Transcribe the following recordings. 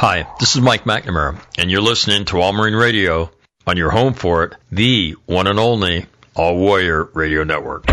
Hi, this is Mike McNamara, and you're listening to All Marine Radio on your home for it, the one and only All Warrior Radio Network.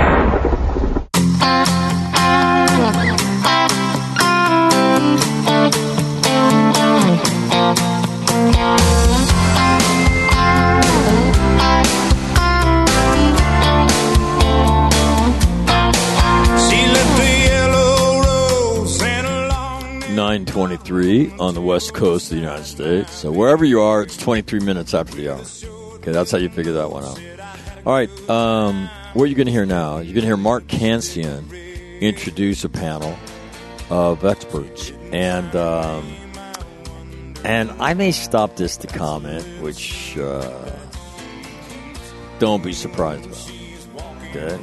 9:23 on the west coast of the United States. So wherever you are, it's 23 minutes after the hour. Okay, that's how you figure that one out. All right, what are you going to hear now? You're going to hear Mark Cancian introduce a panel of experts. And I may stop this to comment, which don't be surprised about. Okay?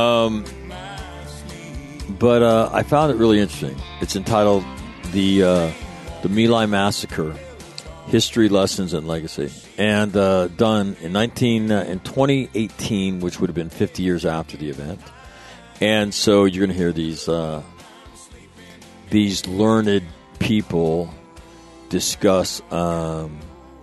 But I found it really interesting. It's entitled The My Lai Massacre, History, Lessons, and Legacy. And done in 2018, which would have been 50 years after the event. And so you're going to hear these learned people discuss and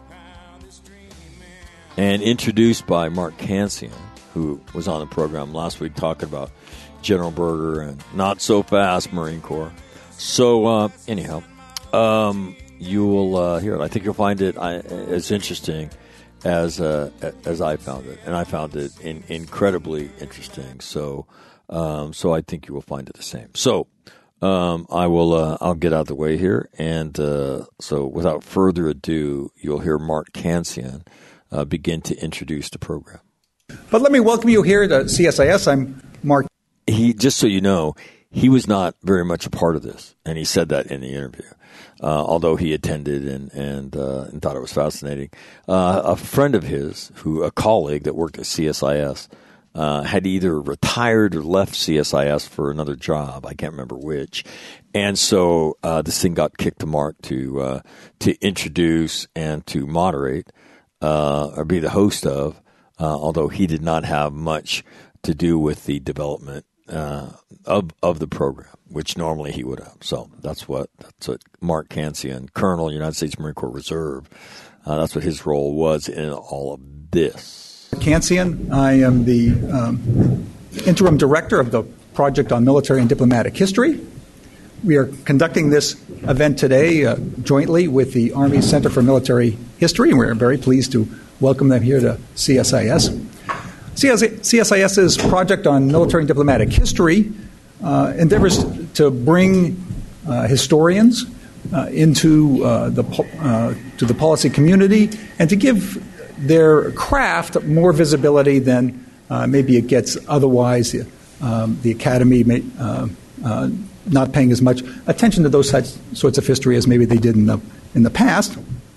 introduced by Mark Cancian, who was on the program last week talking about General Berger and not so fast Marine Corps. So anyhow, you will hear it. I think you'll find it as interesting as I found it, and I found it incredibly interesting. So I think you will find it the same. So I'll get out of the way here, and so without further ado, you'll hear Mark Cancian begin to introduce the program. But let me welcome you here to CSIS. I'm Mark. Just so you know, he was not very much a part of this, and he said that in the interview. Although he attended and thought it was fascinating. A friend of his, a colleague that worked at CSIS, had either retired or left CSIS for another job. I can't remember which. And so this thing got kicked to Mark to introduce and to moderate or be the host of, although he did not have much to do with the development of the program, which normally he would have. So that's what Mark Cancian, Colonel, United States Marine Corps Reserve, that's what his role was in all of this. Cancian, I am the interim director of the Project on Military and Diplomatic History. We are conducting this event today jointly with the Army Center for Military History, and we're very pleased to welcome them here to CSIS. CSIS's Project on Military and Diplomatic History endeavors to bring historians into the policy community and to give their craft more visibility than maybe it gets otherwise. The Academy may not paying as much attention to those sorts of history as maybe they did in the past.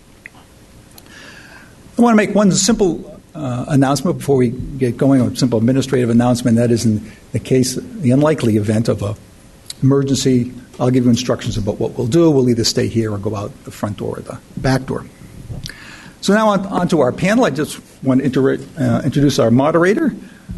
I want to make one simple announcement before we get going, a simple administrative announcement. That is, in the unlikely event of an emergency, I'll give you instructions about what we'll do. We'll either stay here or go out the front door or the back door. So now on to our panel. I just want to introduce our moderator,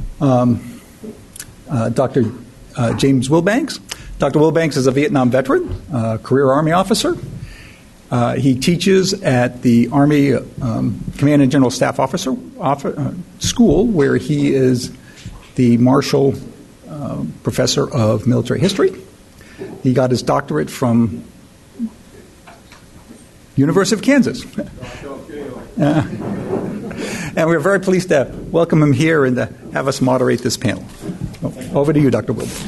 Dr. James Wilbanks. Dr. Wilbanks is a Vietnam veteran, career Army officer. He teaches at the Army Command and General Staff Officer School, where he is the Marshall Professor of Military History. He got his doctorate from University of Kansas. And we're very pleased to welcome him here and to have us moderate this panel. Over to you, Dr. Wilbanks.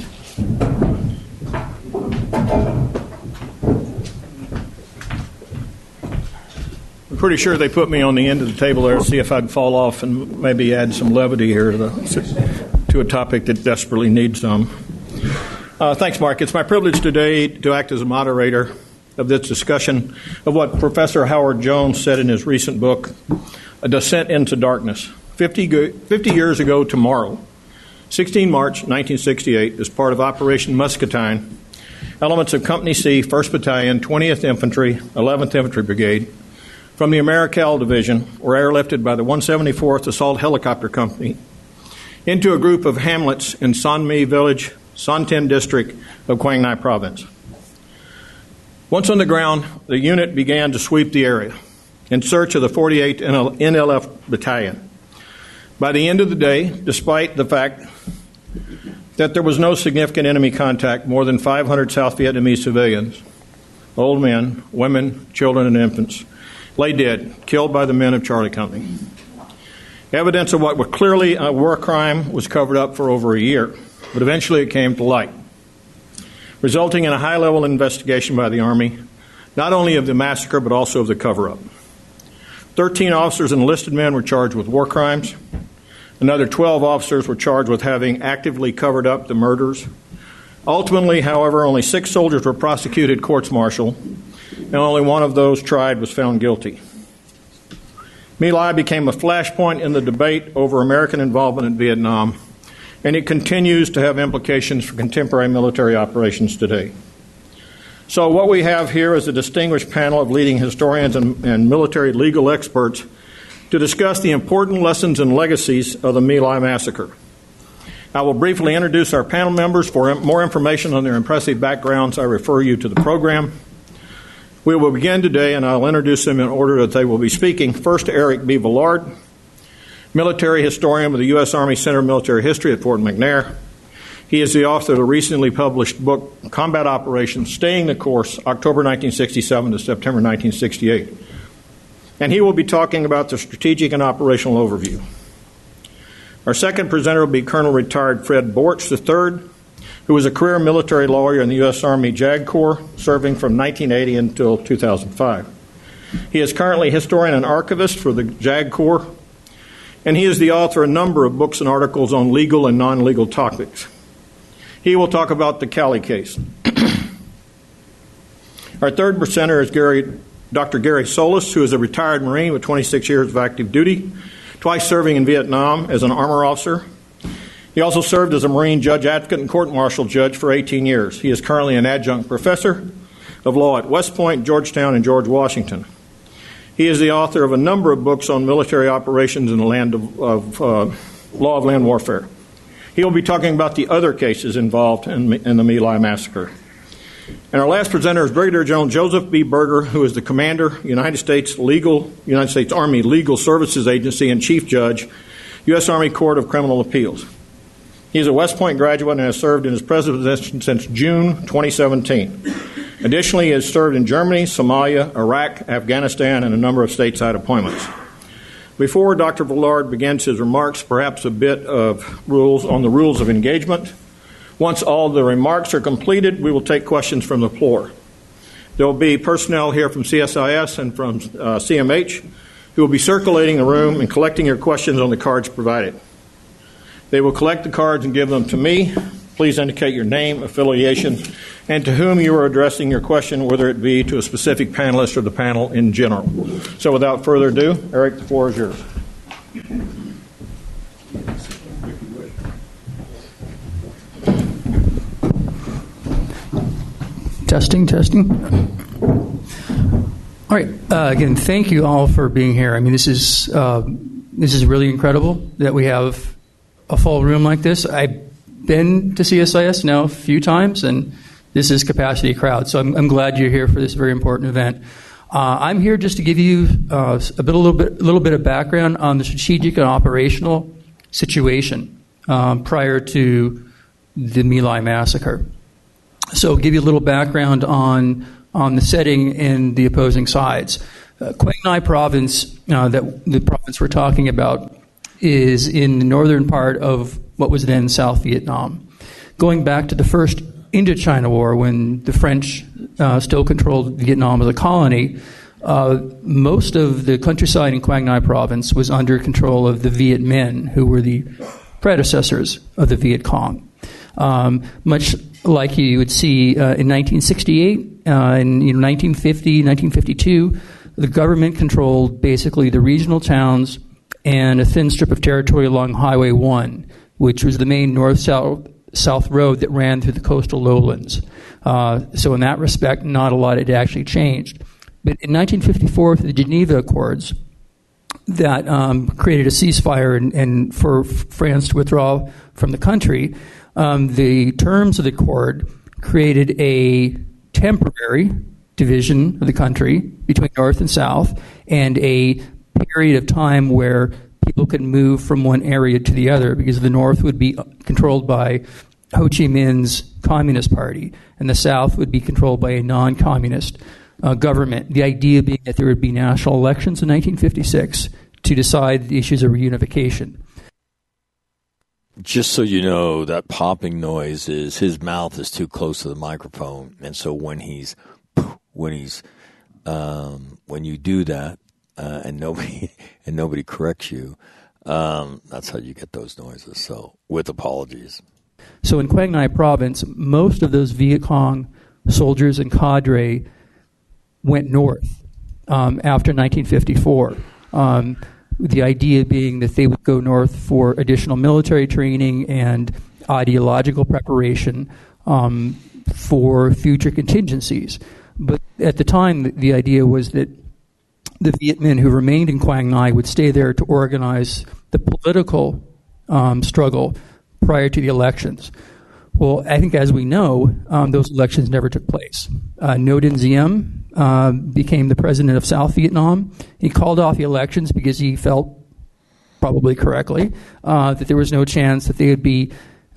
I'm pretty sure they put me on the end of the table there to see if I'd fall off and maybe add some levity here to a topic that desperately needs some. Thanks, Mark. It's my privilege today to act as a moderator of this discussion of what Professor Howard Jones said in his recent book, A Descent into Darkness. 50 years ago tomorrow, 16 March 1968, as part of Operation Muscatine, elements of Company C, 1st Battalion, 20th Infantry, 11th Infantry Brigade, from the Americal Division were airlifted by the 174th Assault Helicopter Company into a group of hamlets in San Mi Village, San Tin District of Quang Ngai Province. Once on the ground, the unit began to sweep the area in search of the 48th NLF Battalion. By the end of the day, despite the fact that there was no significant enemy contact, more than 500 South Vietnamese civilians, old men, women, children, and infants, lay dead, killed by the men of Charlie Company. Evidence of what was clearly a war crime was covered up for over a year, but eventually it came to light, resulting in a high-level investigation by the Army, not only of the massacre but also of the cover-up. 13 officers and enlisted men were charged with war crimes. Another 12 officers were charged with having actively covered up the murders. Ultimately, however, only 6 soldiers were prosecuted courts-martial, and only one of those tried was found guilty. My Lai became a flashpoint in the debate over American involvement in Vietnam, and it continues to have implications for contemporary military operations today. So what we have here is a distinguished panel of leading historians and military legal experts to discuss the important lessons and legacies of the My Lai massacre. I will briefly introduce our panel members. For more information on their impressive backgrounds, I refer you to the program. We will begin today, and I'll introduce them in order that they will be speaking. First, Eric B. Villard, military historian with the U.S. Army Center of Military History at Fort McNair. He is the author of the recently published book, Combat Operations, Staying the Course, October 1967 to September 1968. And he will be talking about the strategic and operational overview. Our second presenter will be Colonel Retired Fred Borch III, who was a career military lawyer in the U.S. Army JAG Corps, serving from 1980 until 2005. He is currently historian and archivist for the JAG Corps, and he is the author of a number of books and articles on legal and non-legal topics. He will talk about the Cali case. Our third presenter is Dr. Gary Solis, who is a retired Marine with 26 years of active duty, twice serving in Vietnam as an armor officer. He also served as a Marine judge advocate and court-martial judge for 18 years. He is currently an adjunct professor of law at West Point, Georgetown, and George Washington. He is the author of a number of books on military operations in the land of law of land warfare. He will be talking about the other cases involved in the My Lai massacre. And our last presenter is Brigadier General Joseph B. Berger, who is the commander, United States Army Legal Services Agency and Chief Judge, U.S. Army Court of Criminal Appeals. He is a West Point graduate and has served in his present position since June 2017. Additionally, he has served in Germany, Somalia, Iraq, Afghanistan, and a number of stateside appointments. Before Dr. Villard begins his remarks, perhaps a bit of rules on the rules of engagement. Once all the remarks are completed, we will take questions from the floor. There will be personnel here from CSIS and from CMH who will be circulating the room and collecting your questions on the cards provided. They will collect the cards and give them to me. Please indicate your name, affiliation, and to whom you are addressing your question, whether it be to a specific panelist or the panel in general. So without further ado, Eric, the floor is yours. Testing. All right. Again, thank you all for being here. I mean, this is really incredible that we have a full room like this. I've been to CSIS now a few times, and this is capacity crowd. So I'm glad you're here for this very important event. I'm here just to give you a little bit of background on the strategic and operational situation prior to the My Lai massacre. So give you a little background on the setting and the opposing sides. Quang Ngai province, that the province we're talking about, is in the northern part of what was then South Vietnam. Going back to the first Indochina War, when the French still controlled Vietnam as a colony, most of the countryside in Quang Ngai province was under control of the Viet Minh, who were the predecessors of the Viet Cong. Much like you would see in 1968, in 1950, 1952, the government controlled basically the regional towns and a thin strip of territory along Highway 1, which was the main north-south road that ran through the coastal lowlands. So in that respect, not a lot had actually changed. But in 1954, with the Geneva Accords, that created a ceasefire and for France to withdraw from the country, the terms of the accord created a temporary division of the country between North and South, and a period of time where people could move from one area to the other, because the North would be controlled by Ho Chi Minh's Communist Party, and the South would be controlled by a non-communist government. The idea being that there would be national elections in 1956 to decide the issues of reunification. Just so you know, that popping noise is his mouth is too close to the microphone, and so when you do that and nobody corrects you, that's how you get those noises. So, with apologies. So in Quang Ngai province, most of those Viet Cong soldiers and cadre went north after 1954. The idea being that they would go north for additional military training and ideological preparation for future contingencies. But at the time, the idea was that the Viet Minh who remained in Quang Ngai would stay there to organize the political struggle prior to the elections. Well, I think as we know, those elections never took place. Ngo Dinh Diem became the president of South Vietnam. He called off the elections because he felt, probably correctly, that there was no chance that they would be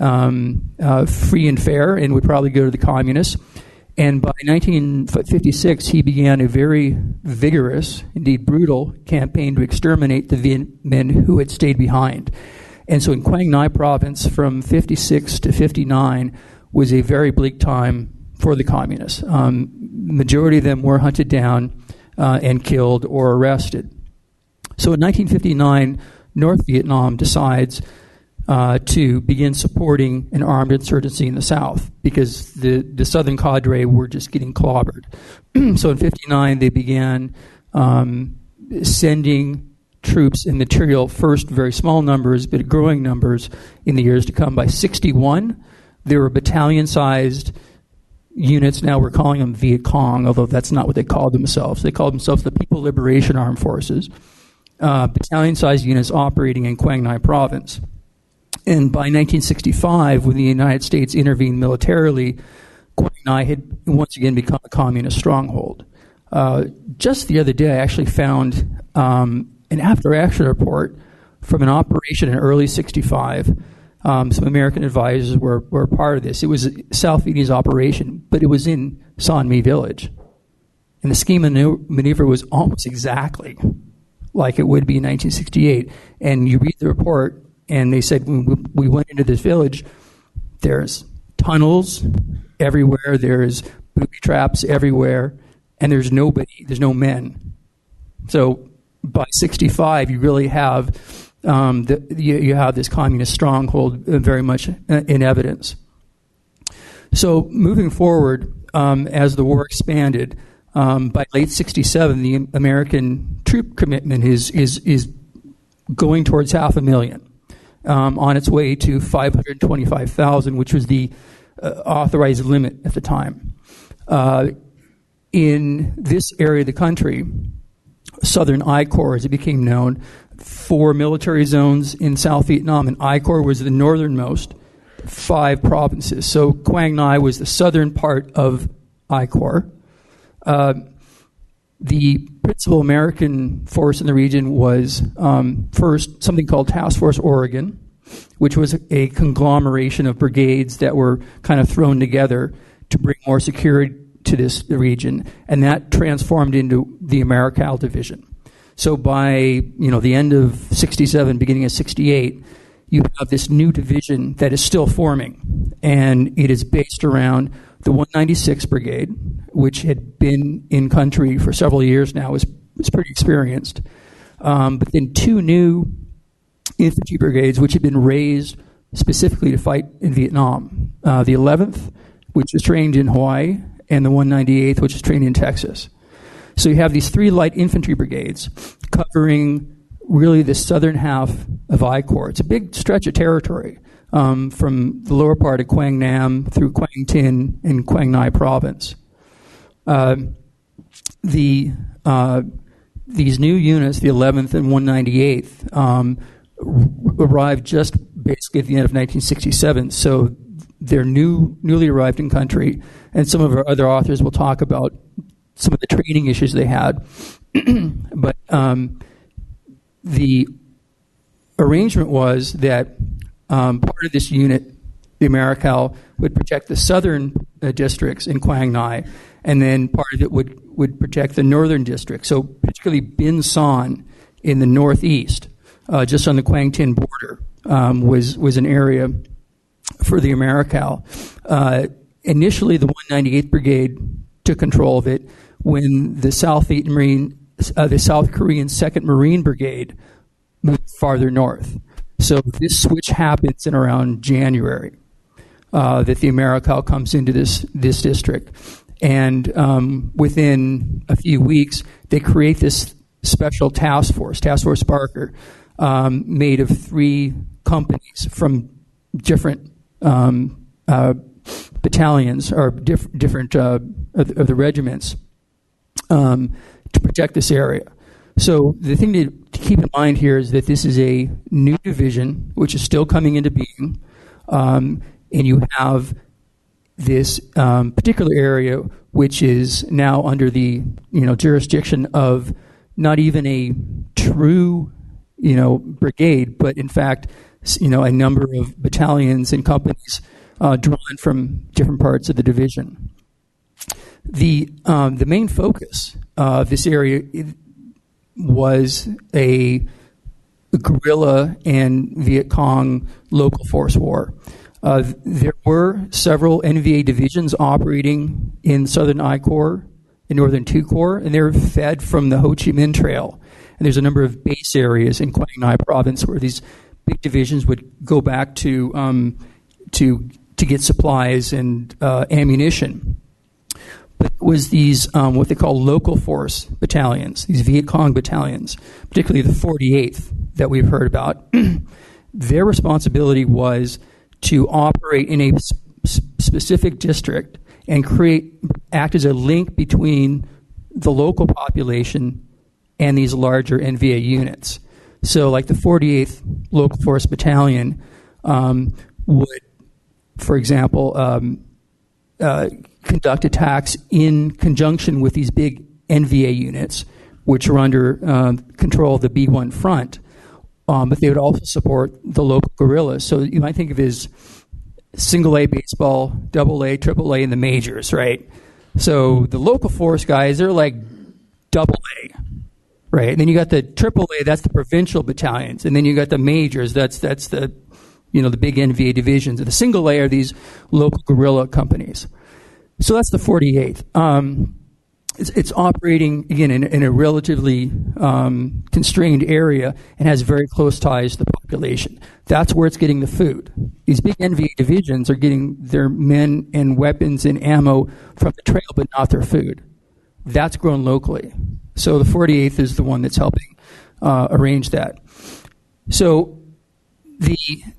free and fair and would probably go to the communists. And by 1956, he began a very vigorous, indeed brutal, campaign to exterminate the Viet Minh who had stayed behind. And so in Quang Ngai province, from 56 to 59 was a very bleak time for the communists. Majority of them were hunted down and killed or arrested. So in 1959, North Vietnam decides to begin supporting an armed insurgency in the South because the Southern cadre were just getting clobbered. So in 59, they began sending troops and material, first very small numbers, but growing numbers in the years to come. By 61, there were battalion-sized units. Now we're calling them Viet Cong, although that's not what they called themselves. They called themselves the People Liberation Armed Forces. Battalion-sized units operating in Quang Ngai province. And by 1965, when the United States intervened militarily, Quang Ngai had once again become a communist stronghold. Just the other day, I actually found an after-action report from an operation in early 65. Some American advisors were part of this. It was a South Vietnamese operation, but it was in San Mi village. And the scheme of maneuver was almost exactly like it would be in 1968. And you read the report, and they said, when we went into this village, there's tunnels everywhere, there's booby traps everywhere, and there's nobody, there's no men. So by 65, you really have you have this communist stronghold very much in evidence. So moving forward, as the war expanded, by late 67, the American troop commitment is going towards 500,000, on its way to 525,000, which was the authorized limit at the time. In this area of the country, Southern I Corps, as it became known, 4 military zones in South Vietnam, and I Corps was the northernmost 5 provinces. So Quang Ngai was the southern part of I Corps. The principal American force in the region was first something called Task Force Oregon, which was a conglomeration of brigades that were kind of thrown together to bring more security to the region, and that transformed into the AmeriCal Division. So by the end of 67, beginning of 68, you have this new division that is still forming, and it is based around the 196th Brigade, which had been in country for several years now, was pretty experienced. But then 2 new infantry brigades, which had been raised specifically to fight in Vietnam. The 11th, which was trained in Hawaii, and the 198th, which is trained in Texas. So you have these 3 light infantry brigades covering really the southern half of I Corps. It's a big stretch of territory from the lower part of Quang Nam through Quang Tin and Quang Ngai province. These new units, the 11th and 198th, arrived just basically at the end of 1967. So they're newly arrived in country, and some of our other authors will talk about some of the training issues they had. But the arrangement was that part of this unit, the AmeriCal, would protect the southern districts in Quang Ngai, and then part of it would protect the northern district. So particularly Bin Son in the northeast, just on the Quang Tin border, was an area for the AmeriCal. Initially, the 198th Brigade took control of it when the South Korean 2nd Marine Brigade moved farther north. So this switch happens in around January, that the AmeriCal comes into this district. And within a few weeks, they create this special task force Barker, made of 3 companies from different battalions or different of the regiments to protect this area. So the thing to keep in mind here is that this is a new division which is still coming into being, and you have this particular area which is now under the jurisdiction of not even a true brigade, but in fact a number of battalions and companies drawn from different parts of the division. The main focus of this area was a guerrilla and Viet Cong local force war. There were several NVA divisions operating in Southern I Corps and Northern II Corps, and they were fed from the Ho Chi Minh Trail. And there's a number of base areas in Quang Ngai province where these big divisions would go back to get supplies and ammunition. But it was these what they call local force battalions, these Viet Cong battalions, particularly the 48th that we've heard about. Their responsibility was to operate in a specific district and act as a link between the local population and these larger NVA units. So like the 48th Local Force Battalion would, for example, conduct attacks in conjunction with these big NVA units, which are under control of the B-1 front. But they would also support the local guerrillas. So you might think of it as single A baseball, double A, triple A in the majors, right? So the local force guys, they're like double A, right? And then you got the triple A, that's the provincial battalions. And then you got the majors, that's the the big NVA divisions. And the single A are these local guerrilla companies. So that's the 48th. It's operating, again, in a relatively constrained area and has very close ties to the population. That's where it's getting the food. These big NVA divisions are getting their men and weapons and ammo from the trail, but not their food. That's grown locally. So the 48th is the one that's helping arrange that. So the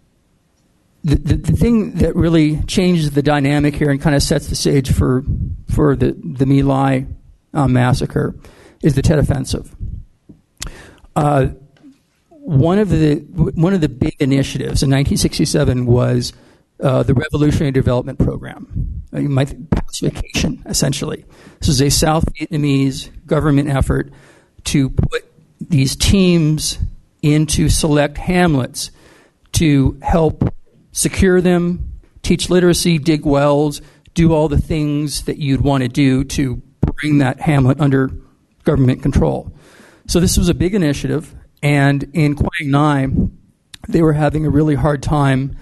thing that really changes the dynamic here and kind of sets the stage for the My Lai massacre is the Tet Offensive. One of the big initiatives in 1967 was the Revolutionary Development Program, pacification, essentially. This is a South Vietnamese government effort to put these teams into select hamlets to help secure them, teach literacy, dig wells, do all the things that you'd want to do to bring that hamlet under government control. So this was a big initiative, and in Quang Ngai, they were having a really hard time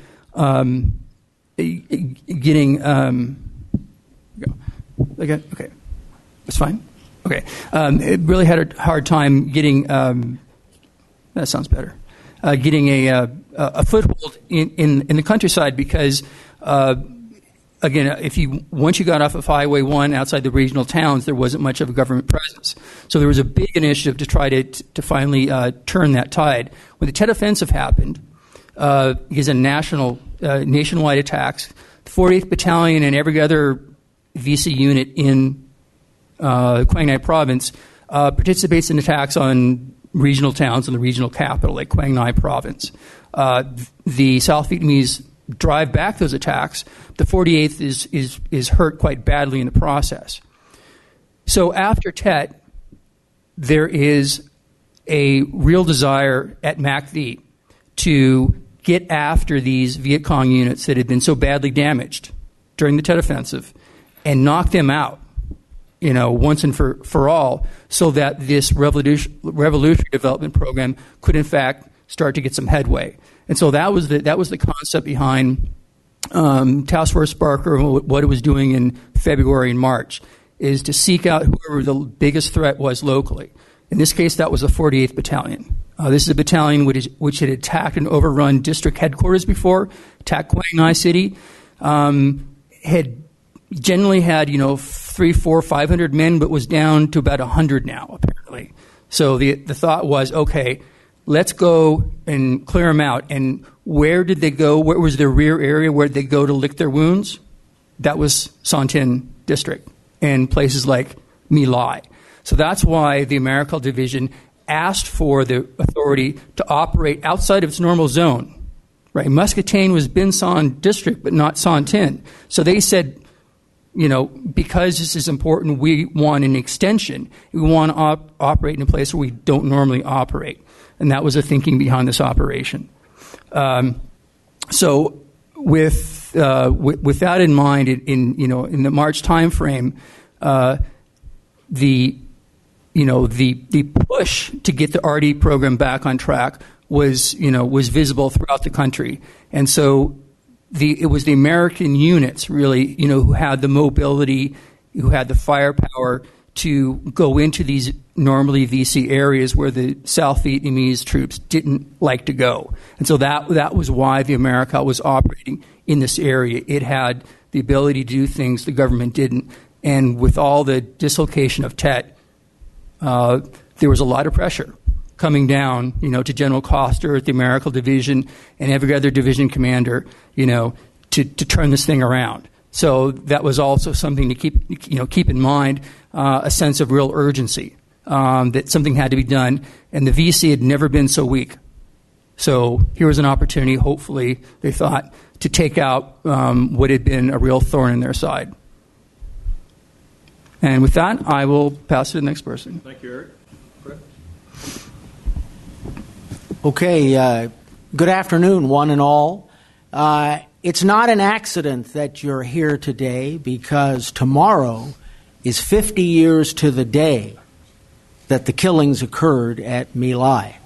getting. Okay, that's fine. Okay, it really had a hard time getting. That sounds better. Getting a foothold in the countryside because. Again, once you got off of Highway 1 outside the regional towns, there wasn't much of a government presence. So there was a big initiative to try to finally turn that tide. When the Tet Offensive happened, because of nationwide attacks, the 48th Battalion and every other VC unit in Quang Ngai Province participates in attacks on regional towns and the regional capital, like Quang Ngai Province. The South Vietnamese drive back those attacks. The 48th is hurt quite badly in the process. So So after Tet, there is a real desire at MACV to get after these Viet Cong units that had been so badly damaged during the Tet Offensive and knock them out, once and for all, so that this revolutionary development program could, in fact, start to get some headway. And so that was the concept behind Task Force Barker and what it was doing in February and March, is to seek out whoever the biggest threat was locally. In this case, that was the 48th Battalion. This is a battalion which had attacked and overrun district headquarters before, attacked Quang Ngai City, had generally had 300, 400, 500 men, but was down to about 100 now, apparently. So the thought was, okay, let's go and clear them out. And where did they go? Where was their rear area? Where did they go to lick their wounds? That was Son Tin District and places like My Lai. So that's why the Americal Division asked for the authority to operate outside of its normal zone. Right? Muscatine was Bin Son District, but not Son Tin. So they said, because this is important, we want an extension. We want to operate in a place where we don't normally operate. And that was the thinking behind this operation. So with that in mind, in the March timeframe, the push to get the RD program back on track was visible throughout the country, and so it was the American units really, who had the mobility, who had the firepower to go into these normally VC areas where the South Vietnamese troops didn't like to go. And so that was why the America was operating in this area. It had the ability to do things the government didn't. And with all the dislocation of Tet, there was a lot of pressure coming down, to General Coster at the American Division and every other division commander, to turn this thing around. So that was also something to keep in mind, a sense of real urgency, that something had to be done, and the VC had never been so weak. So here was an opportunity, hopefully, they thought, to take out what had been a real thorn in their side. And with that, I will pass it to the next person. Thank you, Eric. Fred? Okay, good afternoon, one and all. It's not an accident that you're here today, because tomorrow is 50 years to the day that the killings occurred at My Lai.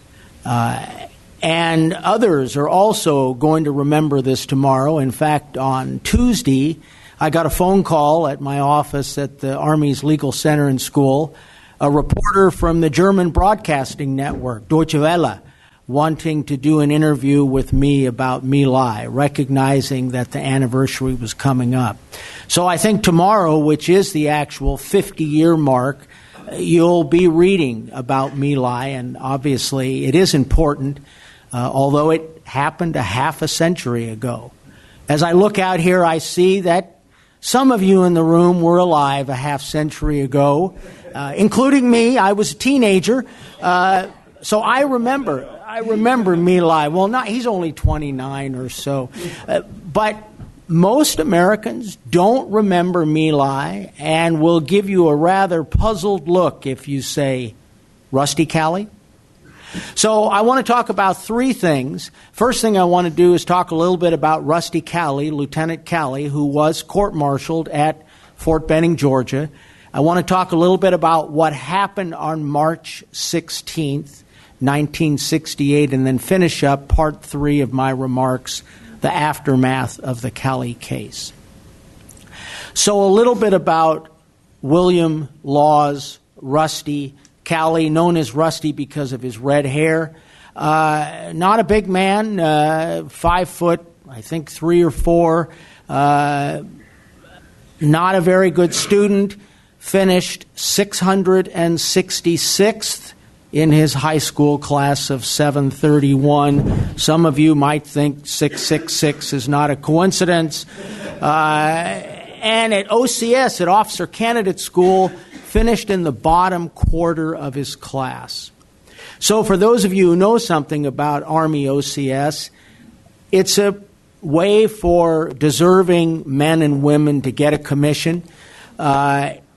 And others are also going to remember this tomorrow. In fact, on Tuesday, I got a phone call at my office at the Army's Legal Center and School, a reporter from the German Broadcasting Network, Deutsche Welle, wanting to do an interview with me about My Lai, recognizing that the anniversary was coming up. So I think tomorrow, which is the actual 50-year mark, you'll be reading about My Lai, and obviously it is important, although it happened a half a century ago. As I look out here, I see that some of you in the room were alive a half century ago, including me. I was a teenager, so I remember My Lai. Well, he's only 29 or so, but most Americans don't remember My Lai and will give you a rather puzzled look if you say, Rusty Calley? So I want to talk about three things. First thing I want to do is talk a little bit about Rusty Calley, Lieutenant Calley, who was court-martialed at Fort Benning, Georgia. I want to talk a little bit about what happened on March 16th, 1968, and then finish up part 3 of my remarks, the aftermath of the Calley case. So a little bit about William Laws Rusty Calley, known as Rusty because of his red hair. Not a big man, 5 foot, I think 3 or 4. Not a very good student. Finished 666th in his high school class of 731. Some of you might think 666 is not a coincidence. And at OCS, at Officer Candidate School, finished in the bottom quarter of his class. So for those of you who know something about Army OCS, it's a way for deserving men and women to get a commission.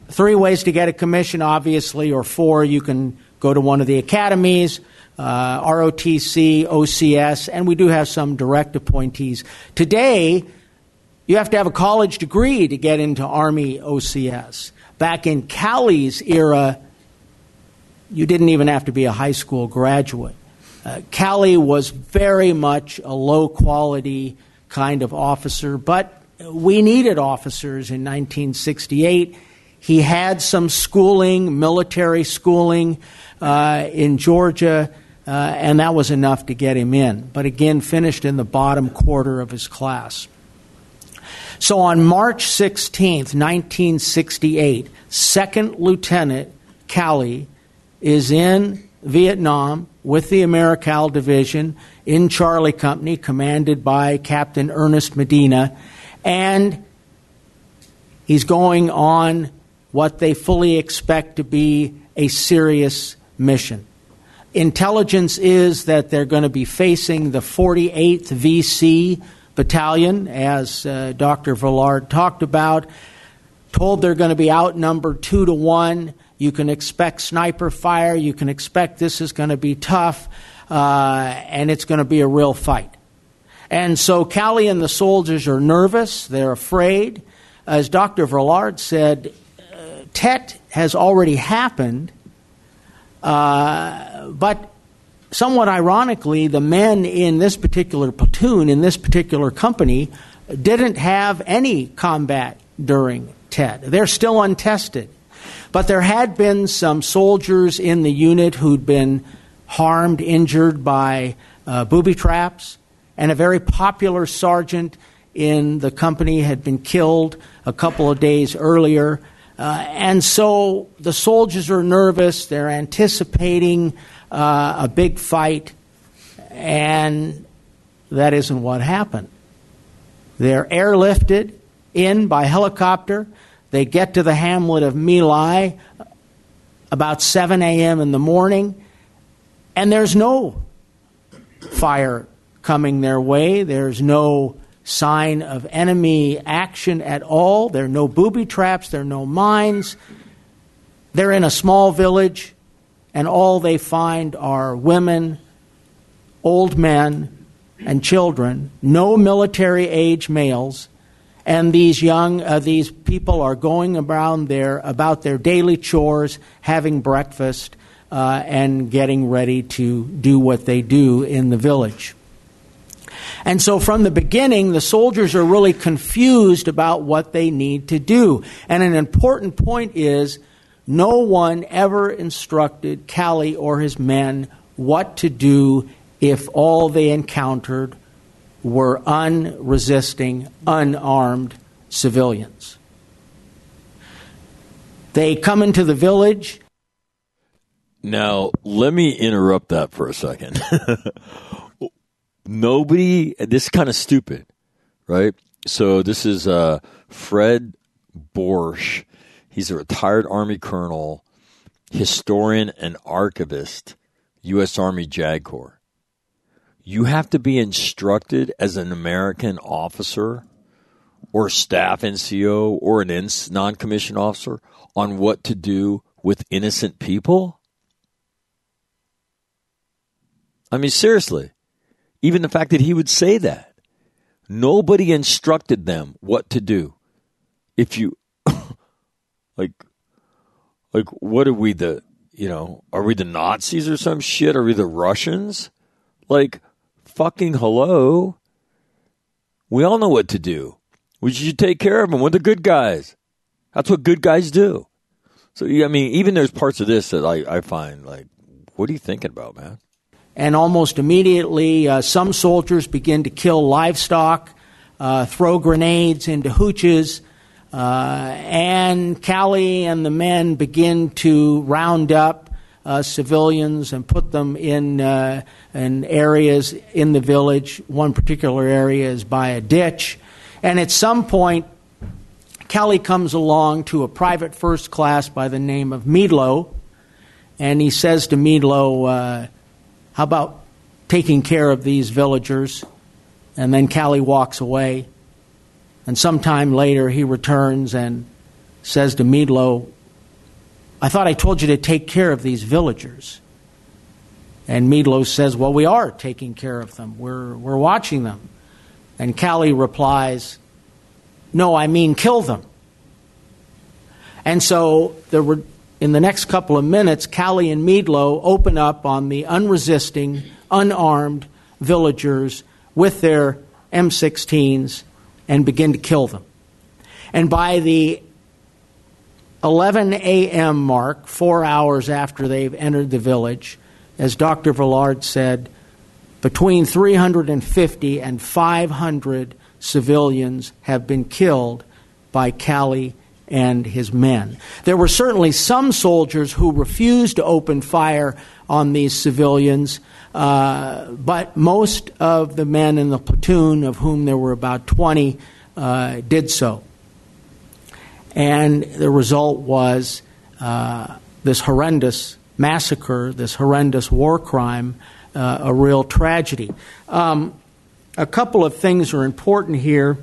3 ways to get a commission, obviously, or 4. You can go to one of the academies, ROTC, OCS, and we do have some direct appointees. Today, you have to have a college degree to get into Army OCS. Back in Callie's era, you didn't even have to be a high school graduate. Callie was very much a low-quality kind of officer, but we needed officers in 1968. He had some schooling, military schooling in Georgia, and that was enough to get him in. But again, finished in the bottom quarter of his class. So on March 16th, 1968, 2nd Lieutenant Callie is in Vietnam with the Americal Division in Charlie Company, commanded by Captain Ernest Medina, and he's going on what they fully expect to be a serious mission. Intelligence is that they're going to be facing the 48th VC Battalion, as Dr. Villard talked about. Told they're going to be outnumbered 2-1. You can expect sniper fire. You can expect this is going to be tough, and it's going to be a real fight. And so Callie and the soldiers are nervous. They're afraid. As Dr. Villard said, Tet has already happened, but somewhat ironically, the men in this particular platoon, in this particular company, didn't have any combat during Tet. They're still untested. But there had been some soldiers in the unit who'd been harmed, injured by booby traps, and a very popular sergeant in the company had been killed a couple of days earlier. And so the soldiers are nervous. They're anticipating a big fight, and that isn't what happened. They're airlifted in by helicopter. They get to the hamlet of My Lai about 7 a.m. in the morning, and there's no fire coming their way. There's no sign of enemy action at all. There are no booby traps. There are no mines. They're in a small village, and all they find are women, old men, and children, no military-age males. And these people are going around about their daily chores, having breakfast, and getting ready to do what they do in the village. And so from the beginning, the soldiers are really confused about what they need to do. And an important point is, no one ever instructed Callie or his men what to do if all they encountered were unresisting, unarmed civilians. They come into the village. Now, let me interrupt that for a second. This is kind of stupid, right? So this is Fred Borsch. He's a retired Army colonel, historian, and archivist, U.S. Army JAG Corps. You have to be instructed as an American officer or staff NCO or an non-commissioned officer on what to do with innocent people? I mean, seriously. Even the fact that he would say that. Nobody instructed them what to do. If you, like, what are we, are we the Nazis or some shit? Are we the Russians? Like, fucking hello. We all know what to do. We should take care of them. We're the good guys. That's what good guys do. So, I mean, even there's parts of this that I find, like, what are you thinking about, man? And almost immediately, some soldiers begin to kill livestock, throw grenades into hooches, and Callie and the men begin to round up civilians and put them in areas in the village. One particular area is by a ditch. And at some point, Callie comes along to a private first class by the name of Meadlow, and he says to Meadlow, how about taking care of these villagers? And then Callie walks away. And sometime later he returns and says to Meadlow, I thought I told you to take care of these villagers. And Meadlo says, well, we are taking care of them. We're watching them. And Callie replies, no, I mean kill them. And so in the next couple of minutes, Callie and Meadlo open up on the unresisting, unarmed villagers with their M16s and begin to kill them. And by the 11 a.m. mark, 4 hours after they've entered the village, as Dr. Villard said, between 350 and 500 civilians have been killed by Callie and his men. There were certainly some soldiers who refused to open fire on these civilians, but most of the men in the platoon, of whom there were about 20, did so. And the result was this horrendous massacre, this horrendous war crime, a real tragedy. A couple of things are important here.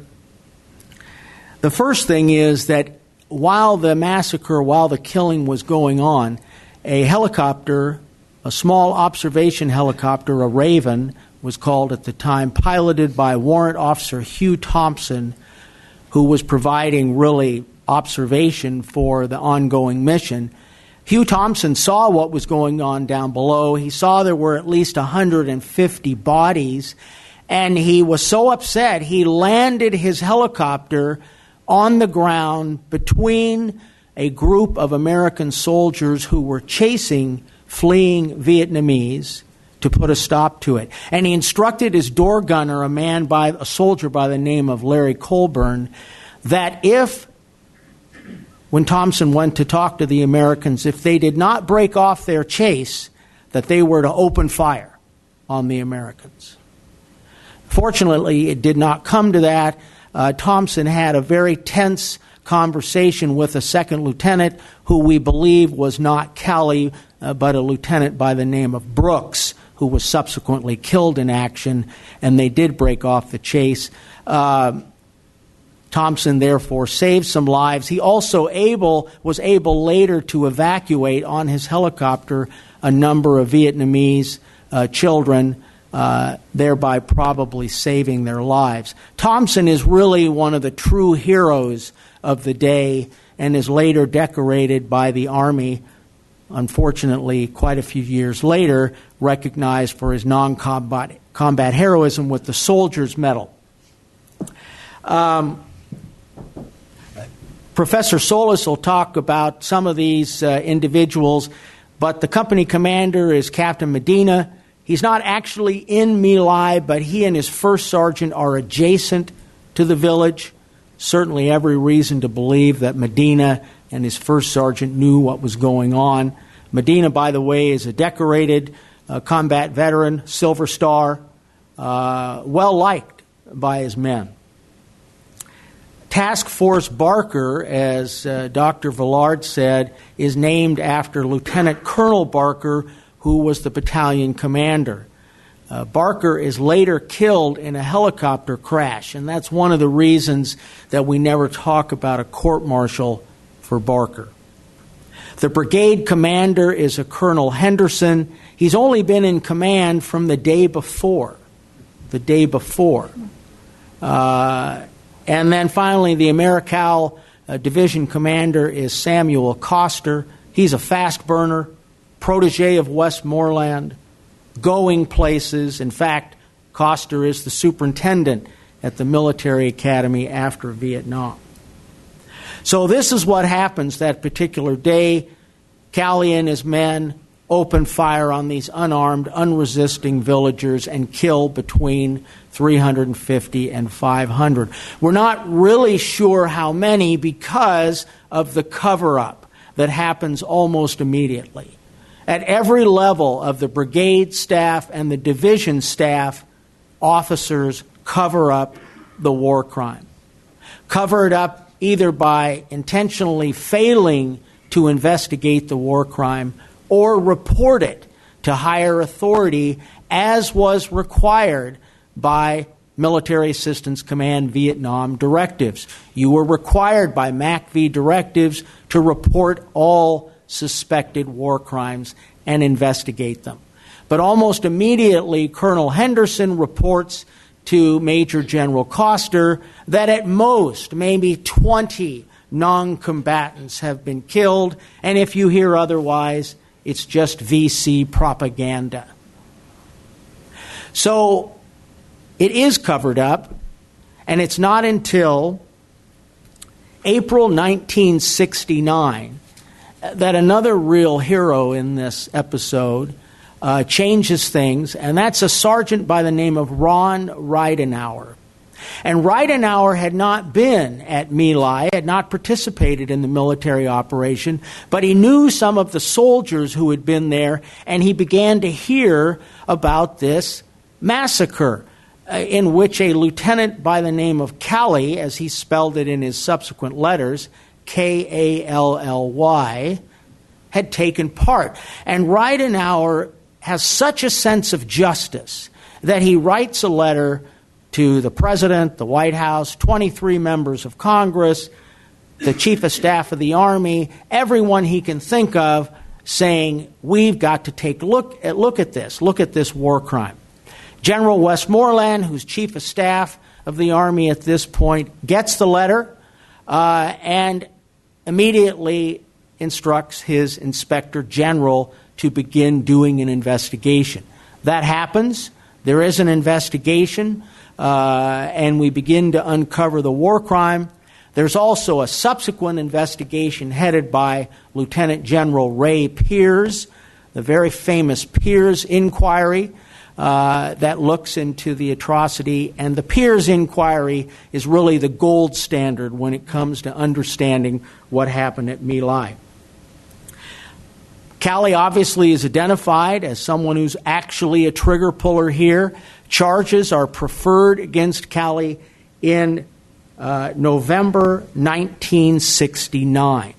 The first thing is that while the massacre, while the killing was going on, a helicopter, a small observation helicopter, a Raven, was called at the time, piloted by Warrant Officer Hugh Thompson, who was providing really observation for the ongoing mission. Hugh Thompson saw what was going on down below. He saw there were at least 150 bodies, and he was so upset he landed his helicopter on the ground between a group of American soldiers who were chasing fleeing Vietnamese to put a stop to it. And he instructed his door gunner, a soldier by the name of Larry Colburn, that when Thompson went to talk to the Americans, if they did not break off their chase, that they were to open fire on the Americans. Fortunately, it did not come to that. Thompson had a very tense conversation with a second lieutenant who we believe was not Callie, but a lieutenant by the name of Brooks, who was subsequently killed in action, and they did break off the chase. Thompson, therefore, saved some lives. He also was able later to evacuate on his helicopter a number of Vietnamese children, thereby probably saving their lives. Thompson is really one of the true heroes of the day and is later decorated by the Army, unfortunately, quite a few years later, recognized for his non-combat heroism with the Soldier's Medal. Professor Solis will talk about some of these individuals, but the company commander is Captain Medina. He's not actually in My Lai, but he and his first sergeant are adjacent to the village. Certainly every reason to believe that Medina and his first sergeant knew what was going on. Medina, by the way, is a decorated combat veteran, Silver Star, well-liked by his men. Task Force Barker, as Dr. Villard said, is named after Lieutenant Colonel Barker, who was the battalion commander. Barker is later killed in a helicopter crash, and that's one of the reasons that we never talk about a court-martial for Barker. The brigade commander is a Colonel Henderson. He's only been in command from the day before. And then finally, the Americal division commander is Samuel Coster. He's a fast burner, protege of Westmoreland, going places. In fact, Coster is the superintendent at the military academy after Vietnam. So this is what happens that particular day. Callie and his men open fire on these unarmed, unresisting villagers and kill between 350 and 500. We're not really sure how many because of the cover-up that happens almost immediately. At every level of the brigade staff and the division staff, officers cover up the war crime. Cover it up either by intentionally failing to investigate the war crime or report it to higher authority, as was required by Military Assistance Command Vietnam directives. You were required by MACV directives to report all suspected war crimes and investigate them. But almost immediately, Colonel Henderson reports to Major General Koster that at most, maybe 20 non-combatants have been killed, and if you hear otherwise, it's just VC propaganda. So it is covered up, and it's not until April 1969 that another real hero in this episode changes things, and that's a sergeant by the name of Ron Ridenour. And Ridenour had not been at My Lai, had not participated in the military operation, but he knew some of the soldiers who had been there, and he began to hear about this massacre in which a lieutenant by the name of Cally, as he spelled it in his subsequent letters, Kally, had taken part. And Ridenour has such a sense of justice that he writes a letter to the President, the White House, 23 members of Congress, the Chief of Staff of the Army, everyone he can think of, saying, we've got to take a look at this war crime. General Westmoreland, who's Chief of Staff of the Army at this point, gets the letter and immediately instructs his Inspector General to begin doing an investigation. That happens. There is an investigation, and we begin to uncover the war crime. There's also a subsequent investigation headed by Lieutenant General Ray Peers, the very famous Peers Inquiry that looks into the atrocity. And the Peers Inquiry is really the gold standard when it comes to understanding what happened at My Lai. Cally obviously is identified as someone who's actually a trigger puller here. Charges are preferred against Cally in November 1969.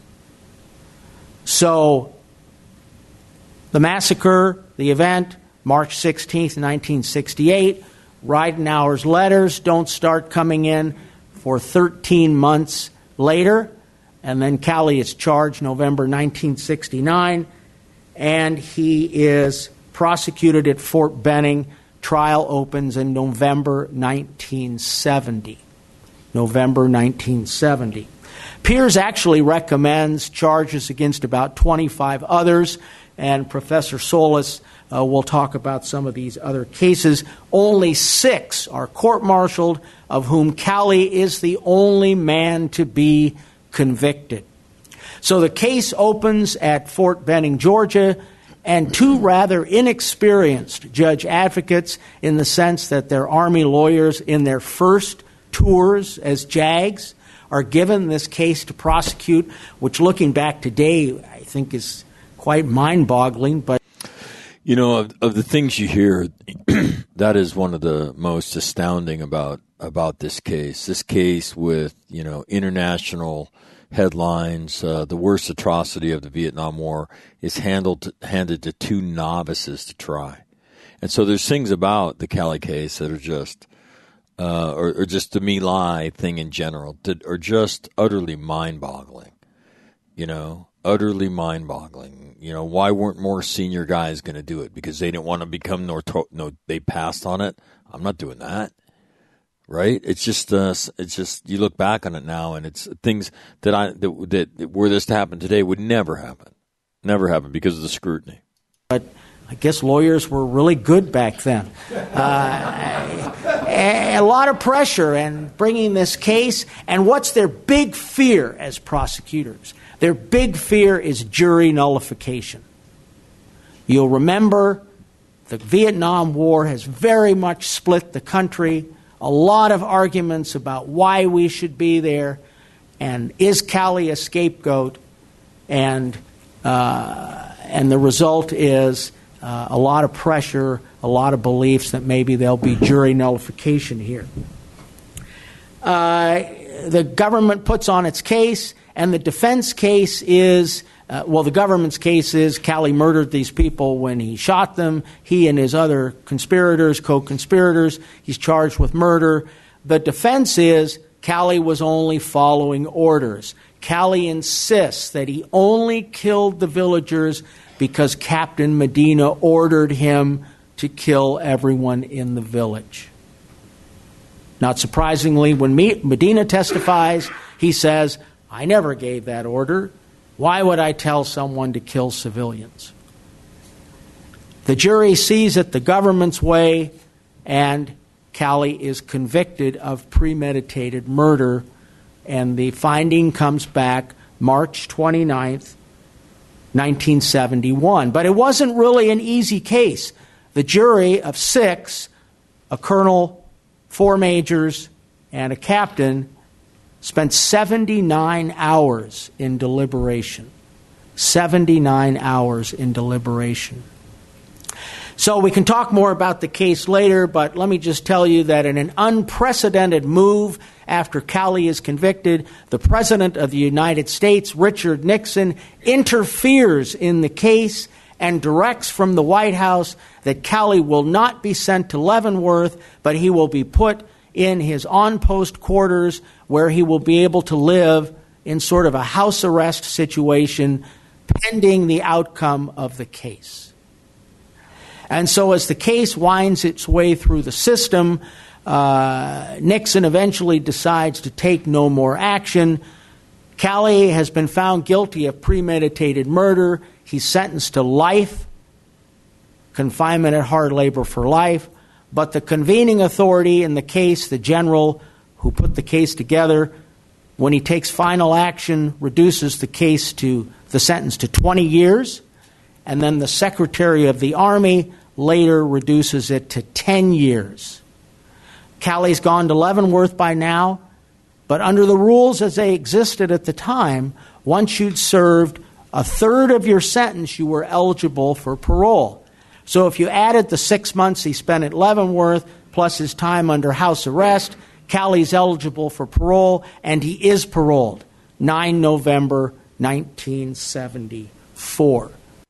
So the massacre, the event, March 16th, 1968, Ridenour's letters don't start coming in for 13 months later, and then Cally is charged November 1969, and he is prosecuted at Fort Benning. Trial opens in November 1970. November 1970. Peers actually recommends charges against about 25 others, and Professor Solis will talk about some of these other cases. Only 6 are court-martialed, of whom Cally is the only man to be convicted. So the case opens at Fort Benning, Georgia, and 2 rather inexperienced judge advocates, in the sense that they're Army lawyers in their first tours as JAGs, are given this case to prosecute, which, looking back today, I think is quite mind-boggling. But you know, of the things you hear, that is one of the most astounding about this case. This case with, you know, international headlines, the worst atrocity of the Vietnam War, is handed to 2 novices to try. And so there's things about the Cally case that are just, or just the My Lai thing in general, that are just utterly mind-boggling. You know, utterly mind-boggling. You know, why weren't more senior guys going to do it? Because they didn't want to become they passed on it. I'm not doing that. Right? It's just you look back on it now, and it's things that were this to happen today would never happen because of the scrutiny. But I guess lawyers were really good back then. A lot of pressure and bringing this case. And what's their big fear as prosecutors? Their big fear is jury nullification. You'll remember the Vietnam War has very much split the country. A lot of arguments about why we should be there, and is Cally a scapegoat? And the result is a lot of pressure, a lot of beliefs that maybe there'll be jury nullification here. The government puts on its case, and the defense case is, the government's case is Cally murdered these people when he shot them. He and his other conspirators, co-conspirators, he's charged with murder. The defense is Cally was only following orders. Calley insists that he only killed the villagers because Captain Medina ordered him to kill everyone in the village. Not surprisingly, when Medina testifies, he says, "I never gave that order. Why would I tell someone to kill civilians?" The jury sees it the government's way, and Calley is convicted of premeditated murder, and the finding comes back March 29th, 1971. But it wasn't really an easy case. The jury of 6, a colonel, 4 majors, and a captain, spent 79 hours in deliberation. 79 hours in deliberation. So we can talk more about the case later, but let me just tell you that in an unprecedented move after Calley is convicted, the President of the United States, Richard Nixon, interferes in the case and directs from the White House that Calley will not be sent to Leavenworth, but he will be put in his on-post quarters where he will be able to live in sort of a house arrest situation pending the outcome of the case. And so as the case winds its way through the system, Nixon eventually decides to take no more action. Calley has been found guilty of premeditated murder. He's sentenced to life, confinement at hard labor for life. But the convening authority in the case, the general who put the case together, when he takes final action, reduces the sentence to 20 years. And then the Secretary of the Army later reduces it to 10 years. Calley's gone to Leavenworth by now, but under the rules as they existed at the time, once you'd served a third of your sentence, you were eligible for parole. So if you added the 6 months he spent at Leavenworth plus his time under house arrest, Calley's eligible for parole, and he is paroled 9 November 1974.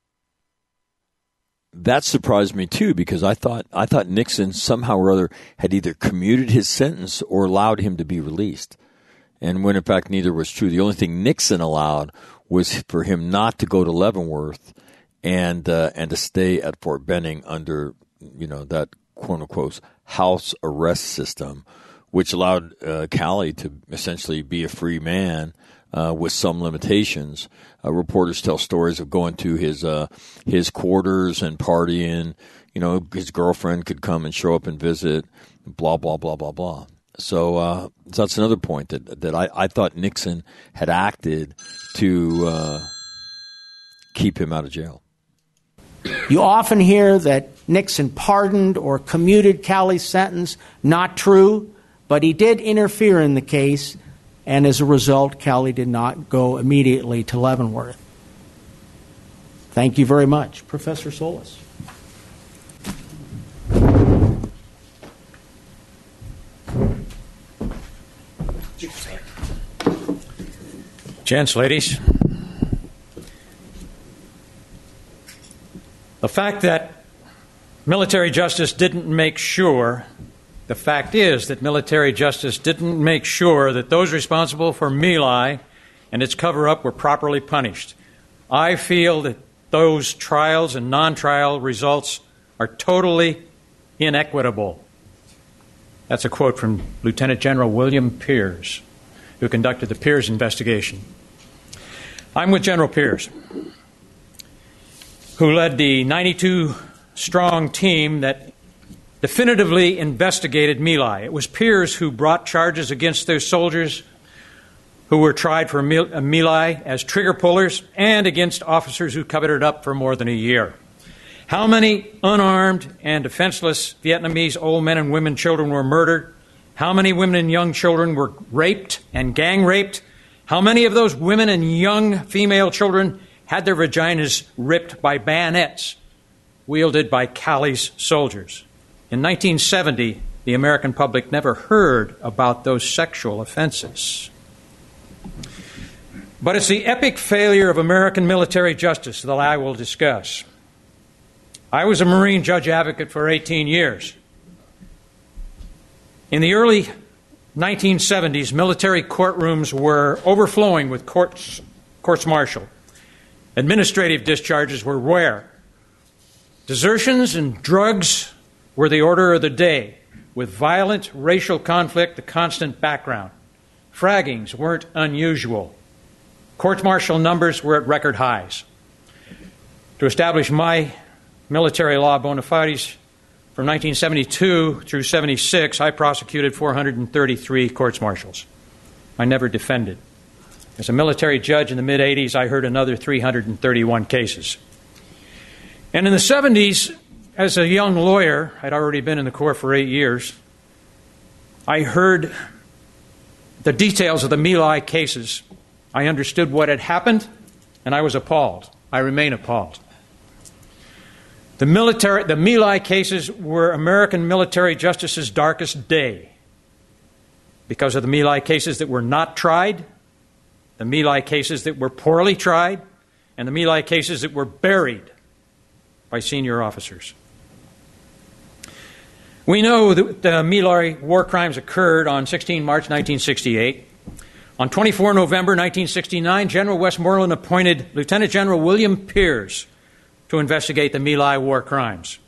That surprised me too, because I thought Nixon somehow or other had either commuted his sentence or allowed him to be released, and when in fact neither was true. The only thing Nixon allowed was for him not to go to Leavenworth and to stay at Fort Benning under that quote unquote house arrest system, which allowed Calley to essentially be a free man with some limitations. Reporters tell stories of going to his quarters and partying. His girlfriend could come and show up and visit. Blah blah blah blah blah. So that's another point that I thought Nixon had acted to keep him out of jail. You often hear that Nixon pardoned or commuted Calley's sentence. Not true, but he did interfere in the case. And as a result, Calley did not go immediately to Leavenworth. Thank you very much, Professor Solis. Gents, ladies, the fact that military justice didn't make sure The fact is that military justice didn't make sure that those responsible for My Lai and its cover-up were properly punished. I feel that those trials and non-trial results are totally inequitable. That's a quote from Lieutenant General William Peers, who conducted the Peers investigation. I'm with General Peers, who led the 92-strong team that definitively investigated My Lai. It was Peers who brought charges against those soldiers who were tried for My Lai as trigger pullers and against officers who covered it up for more than a year. How many unarmed and defenseless Vietnamese old men and women children were murdered? How many women and young children were raped and gang raped? How many of those women and young female children had their vaginas ripped by bayonets wielded by Calley's soldiers? In 1970, the American public never heard about those sexual offenses. But it's the epic failure of American military justice that I will discuss. I was a Marine judge advocate for 18 years. In the early 1970s, military courtrooms were overflowing with courts-martial. Administrative discharges were rare. Desertions and drugs were the order of the day, with violent racial conflict the constant background. Fraggings weren't unusual. Court-martial numbers were at record highs. To establish my military law bona fides from 1972 through 76, I prosecuted 433 courts-martials. I never defended. As a military judge in the mid-'80s, I heard another 331 cases. And in the 70s, as a young lawyer, I'd already been in the Corps for 8 years, I heard the details of the My Lai cases. I understood what had happened, and I was appalled. I remain appalled. The My Lai cases were American military justice's darkest day because of the My Lai cases that were not tried, the My Lai cases that were poorly tried, and the My Lai cases that were buried by senior officers. We know that the My Lai war crimes occurred on 16 March 1968. On 24 November 1969, General Westmoreland appointed Lieutenant General William Peers to investigate the My Lai war crimes.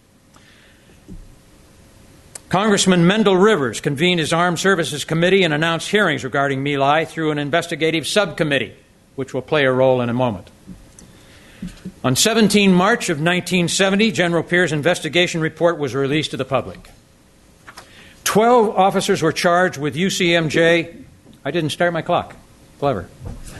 Congressman Mendel Rivers convened his Armed Services Committee and announced hearings regarding My Lai through an investigative subcommittee, which will play a role in a moment. On 17 March of 1970, General Peers' investigation report was released to the public. 12 officers were charged with UCMJ. I didn't start my clock. Clever.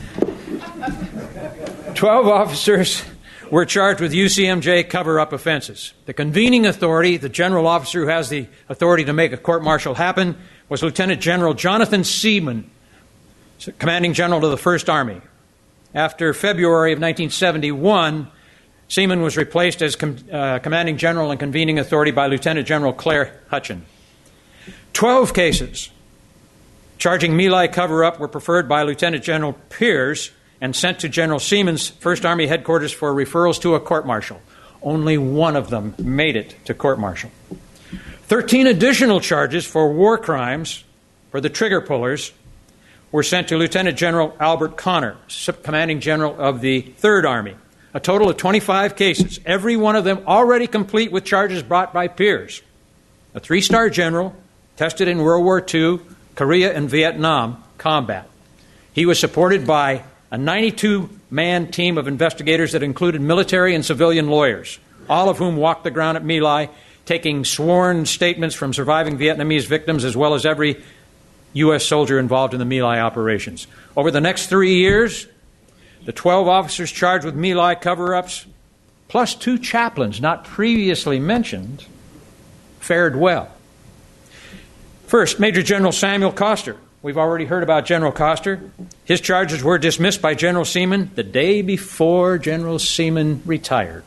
12 officers were charged with UCMJ cover-up offenses. The convening authority, the general officer who has the authority to make a court-martial happen, was Lieutenant General Jonathan Seaman, commanding general of the First Army. After February of 1971, Seaman was replaced as commanding general and convening authority by Lieutenant General Claire Hutchin. 12 cases charging My Lai cover-up were preferred by Lieutenant General Peers and sent to General Seaman's First Army headquarters for referrals to a court-martial. Only one of them made it to court-martial. 13 additional charges for war crimes for the trigger pullers were sent to Lieutenant General Albert Connor, commanding general of the Third Army. A total of 25 cases, every one of them already complete with charges brought by Peers. A 3-star general, tested in World War II, Korea, and Vietnam combat. He was supported by a 92-man team of investigators that included military and civilian lawyers, all of whom walked the ground at My Lai, taking sworn statements from surviving Vietnamese victims as well as every U.S. soldier involved in the My Lai operations. Over the next 3 years, the 12 officers charged with My Lai cover-ups, plus 2 chaplains not previously mentioned, fared well. First, Major General Samuel Koster. We've already heard about General Koster. His charges were dismissed by General Seaman the day before General Seaman retired.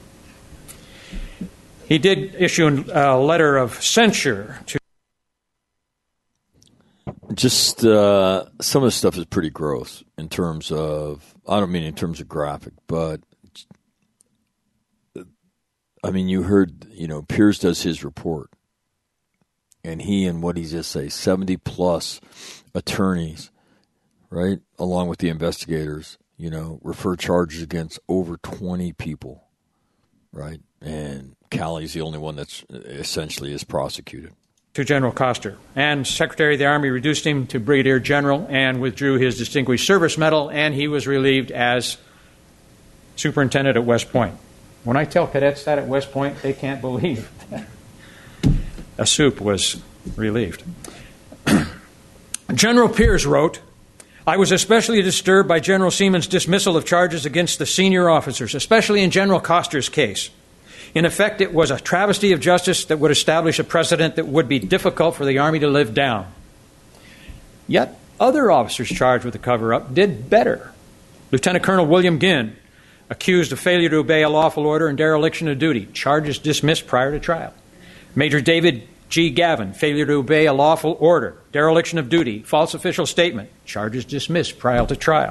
He did issue a letter of censure to... Just some of the stuff is pretty gross in terms of, I don't mean in terms of graphic, but I mean, you heard, Peers does his report. And he and what he just say, 70-plus attorneys, right, along with the investigators, refer charges against over 20 people, right? And Callie's the only one that's essentially is prosecuted. To General Koster. And Secretary of the Army reduced him to Brigadier General and withdrew his Distinguished Service Medal, and he was relieved as Superintendent at West Point. When I tell cadets that at West Point, they can't believe that a soup was relieved. General Peers wrote, I was especially disturbed by General Seaman's dismissal of charges against the senior officers, especially in General Koster's case. In effect, it was a travesty of justice that would establish a precedent that would be difficult for the Army to live down. Yet, other officers charged with the cover-up did better. Lieutenant Colonel William Ginn, accused of failure to obey a lawful order and dereliction of duty, charges dismissed prior to trial. Major David G. Gavin, failure to obey a lawful order, dereliction of duty, false official statement, charges dismissed prior to trial.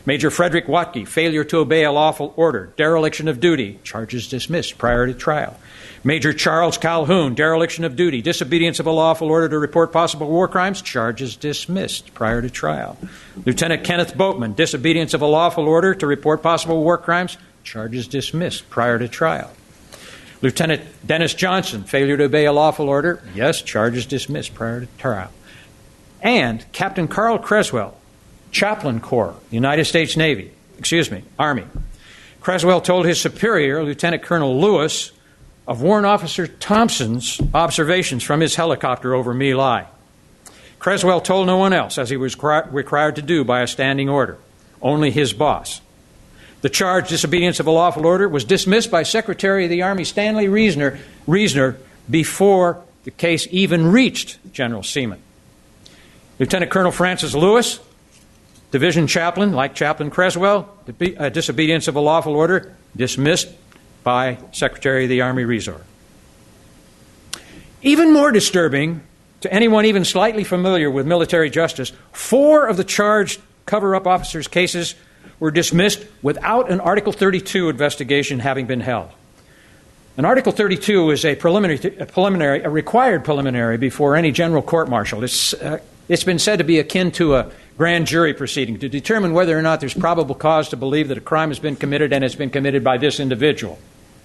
Major Frederick Watke, failure to obey a lawful order, dereliction of duty, charges dismissed prior to trial. Major Charles Calhoun, dereliction of duty, disobedience of a lawful order to report possible war crimes, charges dismissed prior to trial. Lieutenant Kenneth Boatman, disobedience of a lawful order to report possible war crimes, charges dismissed prior to trial. Lieutenant Dennis Johnson, failure to obey a lawful order, yes, charges dismissed prior to trial. And Captain Carl Creswell, Chaplain Corps, United States Army. Creswell told his superior, Lieutenant Colonel Lewis, of Warrant Officer Thompson's observations from his helicopter over My Lai. Creswell told no one else, as he was required to do by a standing order, only his boss. The charge, disobedience of a lawful order, was dismissed by Secretary of the Army Stanley Reisner before the case even reached General Seaman. Lieutenant Colonel Francis Lewis, division chaplain, like Chaplain Creswell, disobedience of a lawful order, dismissed by Secretary of the Army Reserve. Even more disturbing to anyone even slightly familiar with military justice, 4 of the charged cover-up officers' cases were dismissed without an Article 32 investigation having been held. An Article 32 is a required preliminary before any general court-martial. It's been said to be akin to a grand jury proceeding to determine whether or not there's probable cause to believe that a crime has been committed and it's been committed by this individual.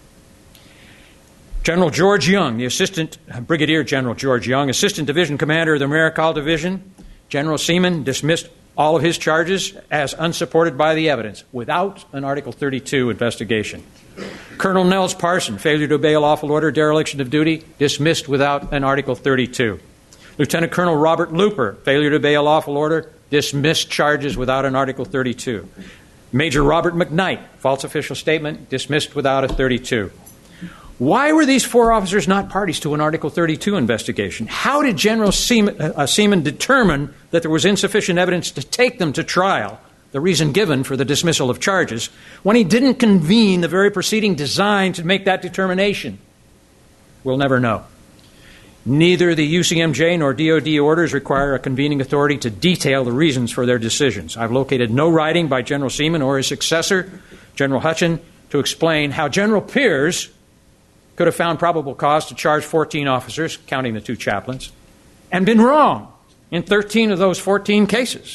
General George Young, Brigadier General George Young, Assistant Division Commander of the Marechal Division, General Seaman dismissed all of his charges as unsupported by the evidence without an Article 32 investigation. Colonel Nels Parson, failure to obey a lawful order, dereliction of duty, dismissed without an Article 32. Lieutenant Colonel Robert Looper, failure to obey a lawful order, dismissed charges without an Article 32. Major Robert McKnight, false official statement, dismissed without a 32. Why were these 4 officers not parties to an Article 32 investigation? How did General Seaman determine that there was insufficient evidence to take them to trial, the reason given for the dismissal of charges, when he didn't convene the very proceeding designed to make that determination? We'll never know. Neither the UCMJ nor DOD orders require a convening authority to detail the reasons for their decisions. I've located no writing by General Seaman or his successor, General Hutchin, to explain how General Pierce could have found probable cause to charge 14 officers, counting the 2 chaplains, and been wrong in 13 of those 14 cases.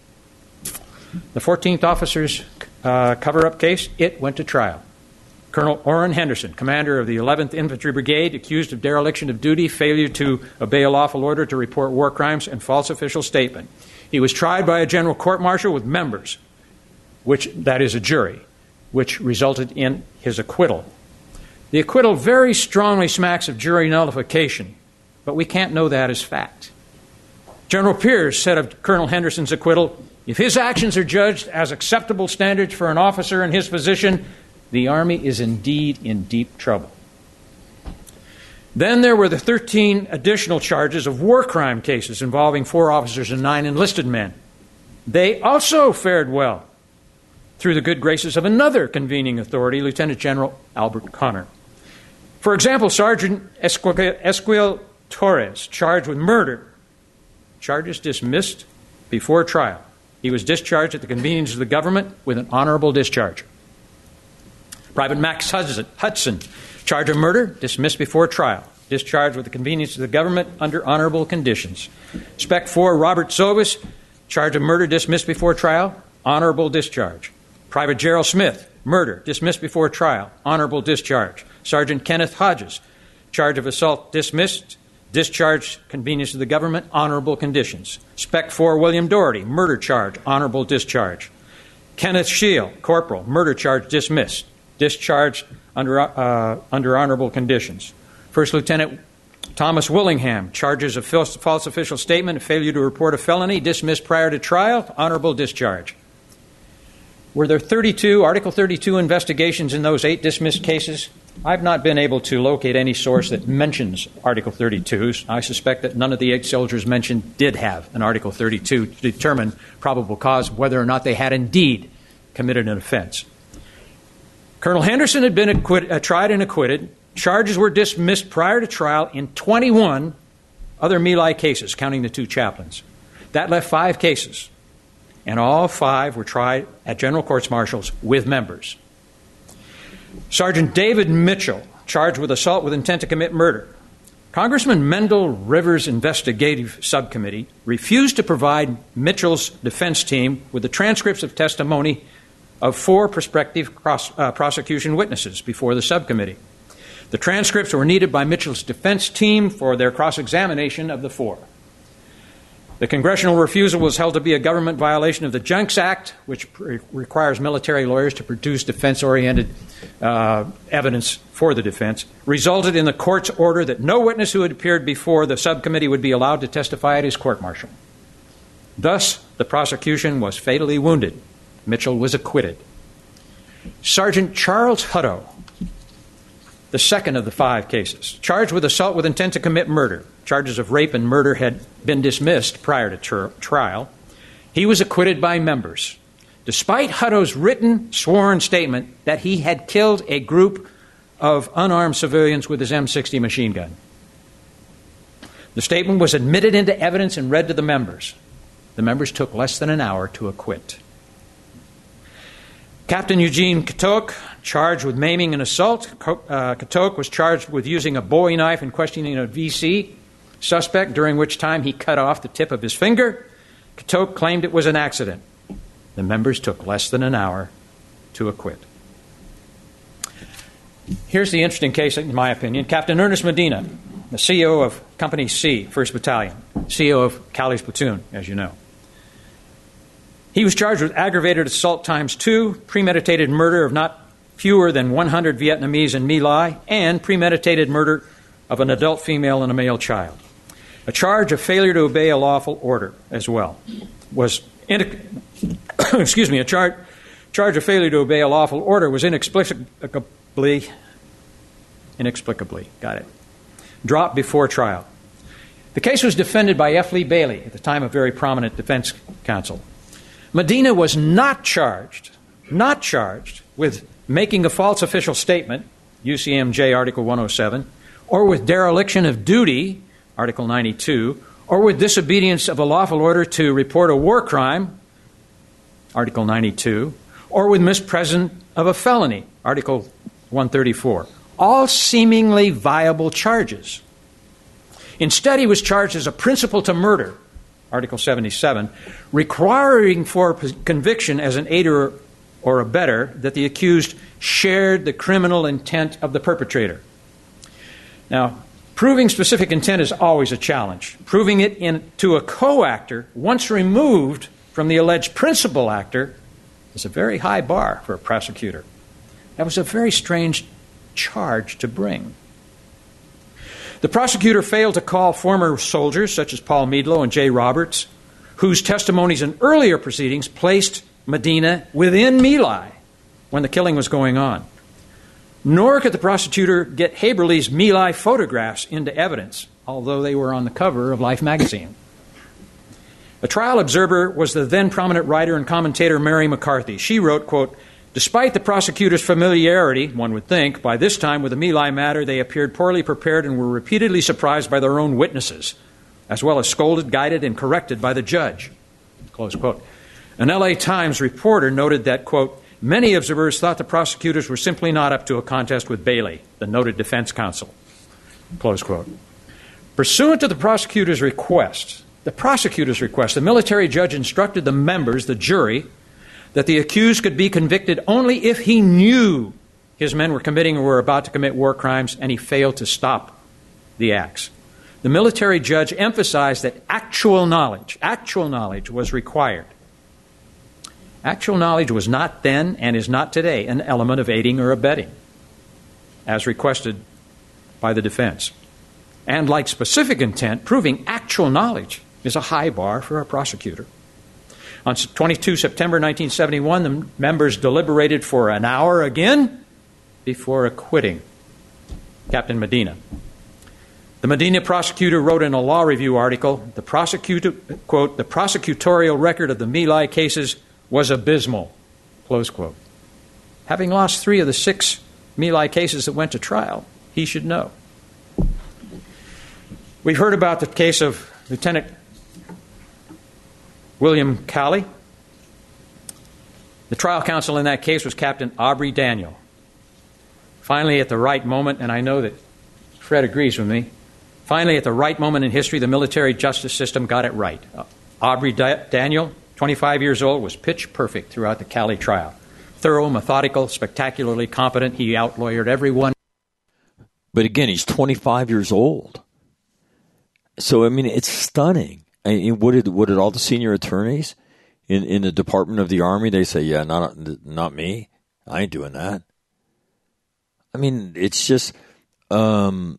The 14th officer's cover-up case, it went to trial. Colonel Orrin Henderson, commander of the 11th Infantry Brigade, accused of dereliction of duty, failure to obey a lawful order to report war crimes, and false official statement. He was tried by a general court-martial with members, that is a jury, which resulted in his acquittal. The acquittal very strongly smacks of jury nullification, but we can't know that as fact. General Pierce said of Colonel Henderson's acquittal, if his actions are judged as acceptable standards for an officer in his position, the Army is indeed in deep trouble. Then there were the 13 additional charges of war crime cases involving 4 officers and 9 enlisted men. They also fared well through the good graces of another convening authority, Lieutenant General Albert Connor. For example, Sergeant Esquiel Torres, charged with murder, charges dismissed before trial. He was discharged at the convenience of the government with an honorable discharge. Private Max Hudson, charge of murder, dismissed before trial, discharged with the convenience of the government under honorable conditions. Spec 4 Robert Sovis, charge of murder, dismissed before trial, honorable discharge. Private Gerald Smith, murder, dismissed before trial, honorable discharge. Sergeant Kenneth Hodges, charge of assault, dismissed, discharged, convenience of the government, honorable conditions. Spec 4 William Doherty, murder charge, honorable discharge. Kenneth Scheel, corporal, murder charge, dismissed, discharged under honorable conditions. First Lieutenant Thomas Willingham, charges of false official statement, failure to report a felony, dismissed prior to trial, honorable discharge. Were there Article 32 investigations in those 8 dismissed cases? I've not been able to locate any source that mentions Article 32s. I suspect that none of the 8 soldiers mentioned did have an Article 32 to determine probable cause, whether or not they had indeed committed an offense. Colonel Henderson had been tried and acquitted. Charges were dismissed prior to trial in 21 other My Lai cases, counting the 2 chaplains. That left 5 cases. and all 5 were tried at General Courts Martials with members. Sergeant David Mitchell, charged with assault with intent to commit murder. Congressman Mendel Rivers' investigative subcommittee refused to provide Mitchell's defense team with the transcripts of testimony of 4 prospective prosecution witnesses before the subcommittee. The transcripts were needed by Mitchell's defense team for their cross-examination of the 4. The congressional refusal was held to be a government violation of the Junks Act, which requires military lawyers to produce defense-oriented evidence for the defense, resulted in the court's order that no witness who had appeared before the subcommittee would be allowed to testify at his court-martial. Thus, the prosecution was fatally wounded. Mitchell was acquitted. Sergeant Charles Hutto, the second of the 5 cases, charged with assault with intent to commit murder. Charges of rape and murder had been dismissed prior to trial. He was acquitted by members, despite Hutto's written sworn statement that he had killed a group of unarmed civilians with his M60 machine gun. The statement was admitted into evidence and read to the members. The members took less than an hour to acquit. Captain Eugene Katok, charged with maiming and assault. Katok was charged with using a Bowie knife and questioning a VC suspect, during which time he cut off the tip of his finger. Katok claimed it was an accident. The members took less than an hour to acquit. Here's the interesting case, in my opinion. Captain Ernest Medina, the CO of Company C, 1st Battalion, CO of Callie's platoon, as you know. He was charged with aggravated assault ×2, premeditated murder of not fewer than 100 Vietnamese in My Lai, and premeditated murder of an adult female and a male child. A charge of failure to obey a lawful order as well was a charge of failure to obey a lawful order was inexplicably dropped before trial. The case was defended by F. Lee Bailey, at the time a very prominent defense counsel. Medina was not charged with making a false official statement, UCMJ Article 107, or with dereliction of duty, Article 92, or with disobedience of a lawful order to report a war crime, Article 92, or with mispresent of a felony, Article 134. All seemingly viable charges. Instead, he was charged as a principal to murder, Article 77, requiring for conviction as an aider or abettor that the accused shared the criminal intent of the perpetrator. Now, proving specific intent is always a challenge. Proving it to a co-actor, once removed from the alleged principal actor, is a very high bar for a prosecutor. That was a very strange charge to bring. The prosecutor failed to call former soldiers, such as Paul Meadlow and Jay Roberts, whose testimonies in earlier proceedings placed Medina within My Lai when the killing was going on. Nor could the prosecutor get Haberle's My Lai photographs into evidence, although they were on the cover of Life magazine. A trial observer was the then prominent writer and commentator Mary McCarthy. She wrote, quote, "Despite the prosecutor's familiarity, one would think, by this time with the My Lai matter, they appeared poorly prepared and were repeatedly surprised by their own witnesses, as well as scolded, guided, and corrected by the judge." Close quote. An LA Times reporter noted that, quote, "Many observers thought the prosecutors were simply not up to a contest with Bailey, the noted defense counsel." Close quote. Pursuant to the prosecutor's request, the military judge instructed the members, the jury, that the accused could be convicted only if he knew his men were committing or were about to commit war crimes and he failed to stop the acts. The military judge emphasized that actual knowledge was required. Actual knowledge was not then and is not today an element of aiding or abetting, as requested by the defense. And like specific intent, proving actual knowledge is a high bar for a prosecutor. On 22 September 1971, the members deliberated for an hour again before acquitting Captain Medina. The Medina prosecutor wrote in a law review article, quote, "The prosecutorial record of the My Lai cases was abysmal," close quote. Having lost 3 of the 6 My Lai cases that went to trial, he should know. We've heard about the case of Lieutenant William Calley, The trial counsel in that case was Captain Aubrey Daniel. Finally, at the right moment, and I know that Fred agrees with me, finally, at the right moment in history, the military justice system got it right. Aubrey Daniel, 25 years old, was pitch perfect throughout the Cali trial. Thorough, methodical, spectacularly competent. He outlawyered everyone. But again, he's 25 years old. So, I mean, it's stunning. I mean, what did all the senior attorneys in the Department of the Army, they say, yeah, not me. I ain't doing that. I mean, it's just, My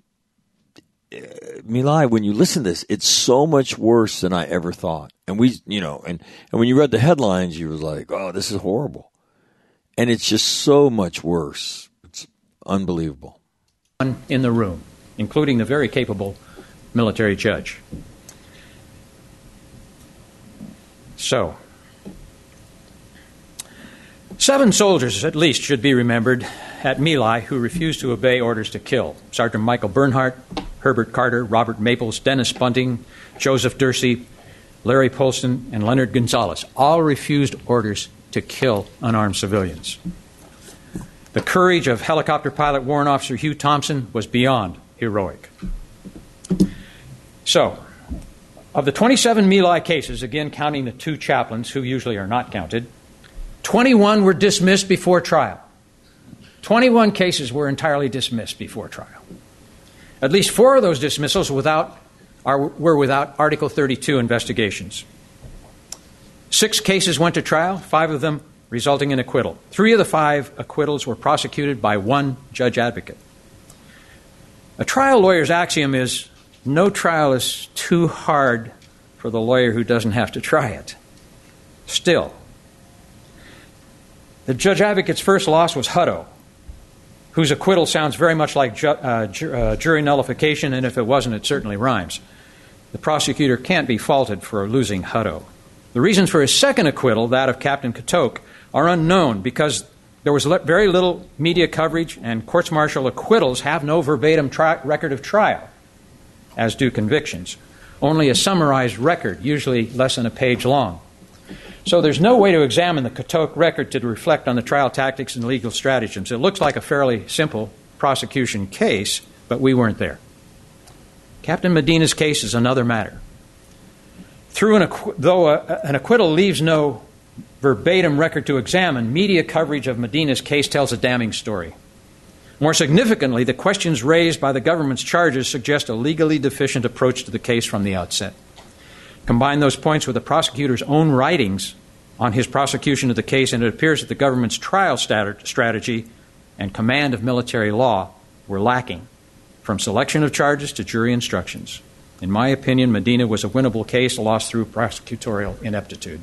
Lai, when you listen to this, it's so much worse than I ever thought. And and when you read the headlines, you was like, oh, this is horrible. And it's just so much worse. It's unbelievable. In the room, including the very capable military judge. So, 7 soldiers at least should be remembered at My Lai who refused to obey orders to kill. Sergeant Michael Bernhardt, Herbert Carter, Robert Maples, Dennis Bunting, Joseph Dursey, Larry Polston, and Leonard Gonzalez all refused orders to kill unarmed civilians. The courage of helicopter pilot Warrant Officer Hugh Thompson was beyond heroic. So, of the 27 My Lai cases, again counting the 2 chaplains who usually are not counted, 21 were dismissed before trial. 21 cases were entirely dismissed before trial. At least 4 of those dismissals were without Article 32 investigations. 6 cases went to trial, 5 of them resulting in acquittal. 3 of the 5 acquittals were prosecuted by 1 judge advocate. A trial lawyer's axiom is, no trial is too hard for the lawyer who doesn't have to try it. Still, the judge advocate's first loss was Hutto, whose acquittal sounds very much like jury nullification, and if it wasn't, it certainly rhymes. The prosecutor can't be faulted for losing Hutto. The reasons for his second acquittal, that of Captain Katok, are unknown because there was very little media coverage, and courts-martial acquittals have no verbatim record of trial, as do convictions. Only a summarized record, usually less than a page long. So there's no way to examine the Katok record to reflect on the trial tactics and legal stratagems. It looks like a fairly simple prosecution case, but we weren't there. Captain Medina's case is another matter. Though an acquittal leaves no verbatim record to examine, media coverage of Medina's case tells a damning story. More significantly, the questions raised by the government's charges suggest a legally deficient approach to the case from the outset. Combine those points with the prosecutor's own writings on his prosecution of the case, and it appears that the government's trial strategy and command of military law were lacking, from selection of charges to jury instructions. In my opinion, Medina was a winnable case lost through prosecutorial ineptitude.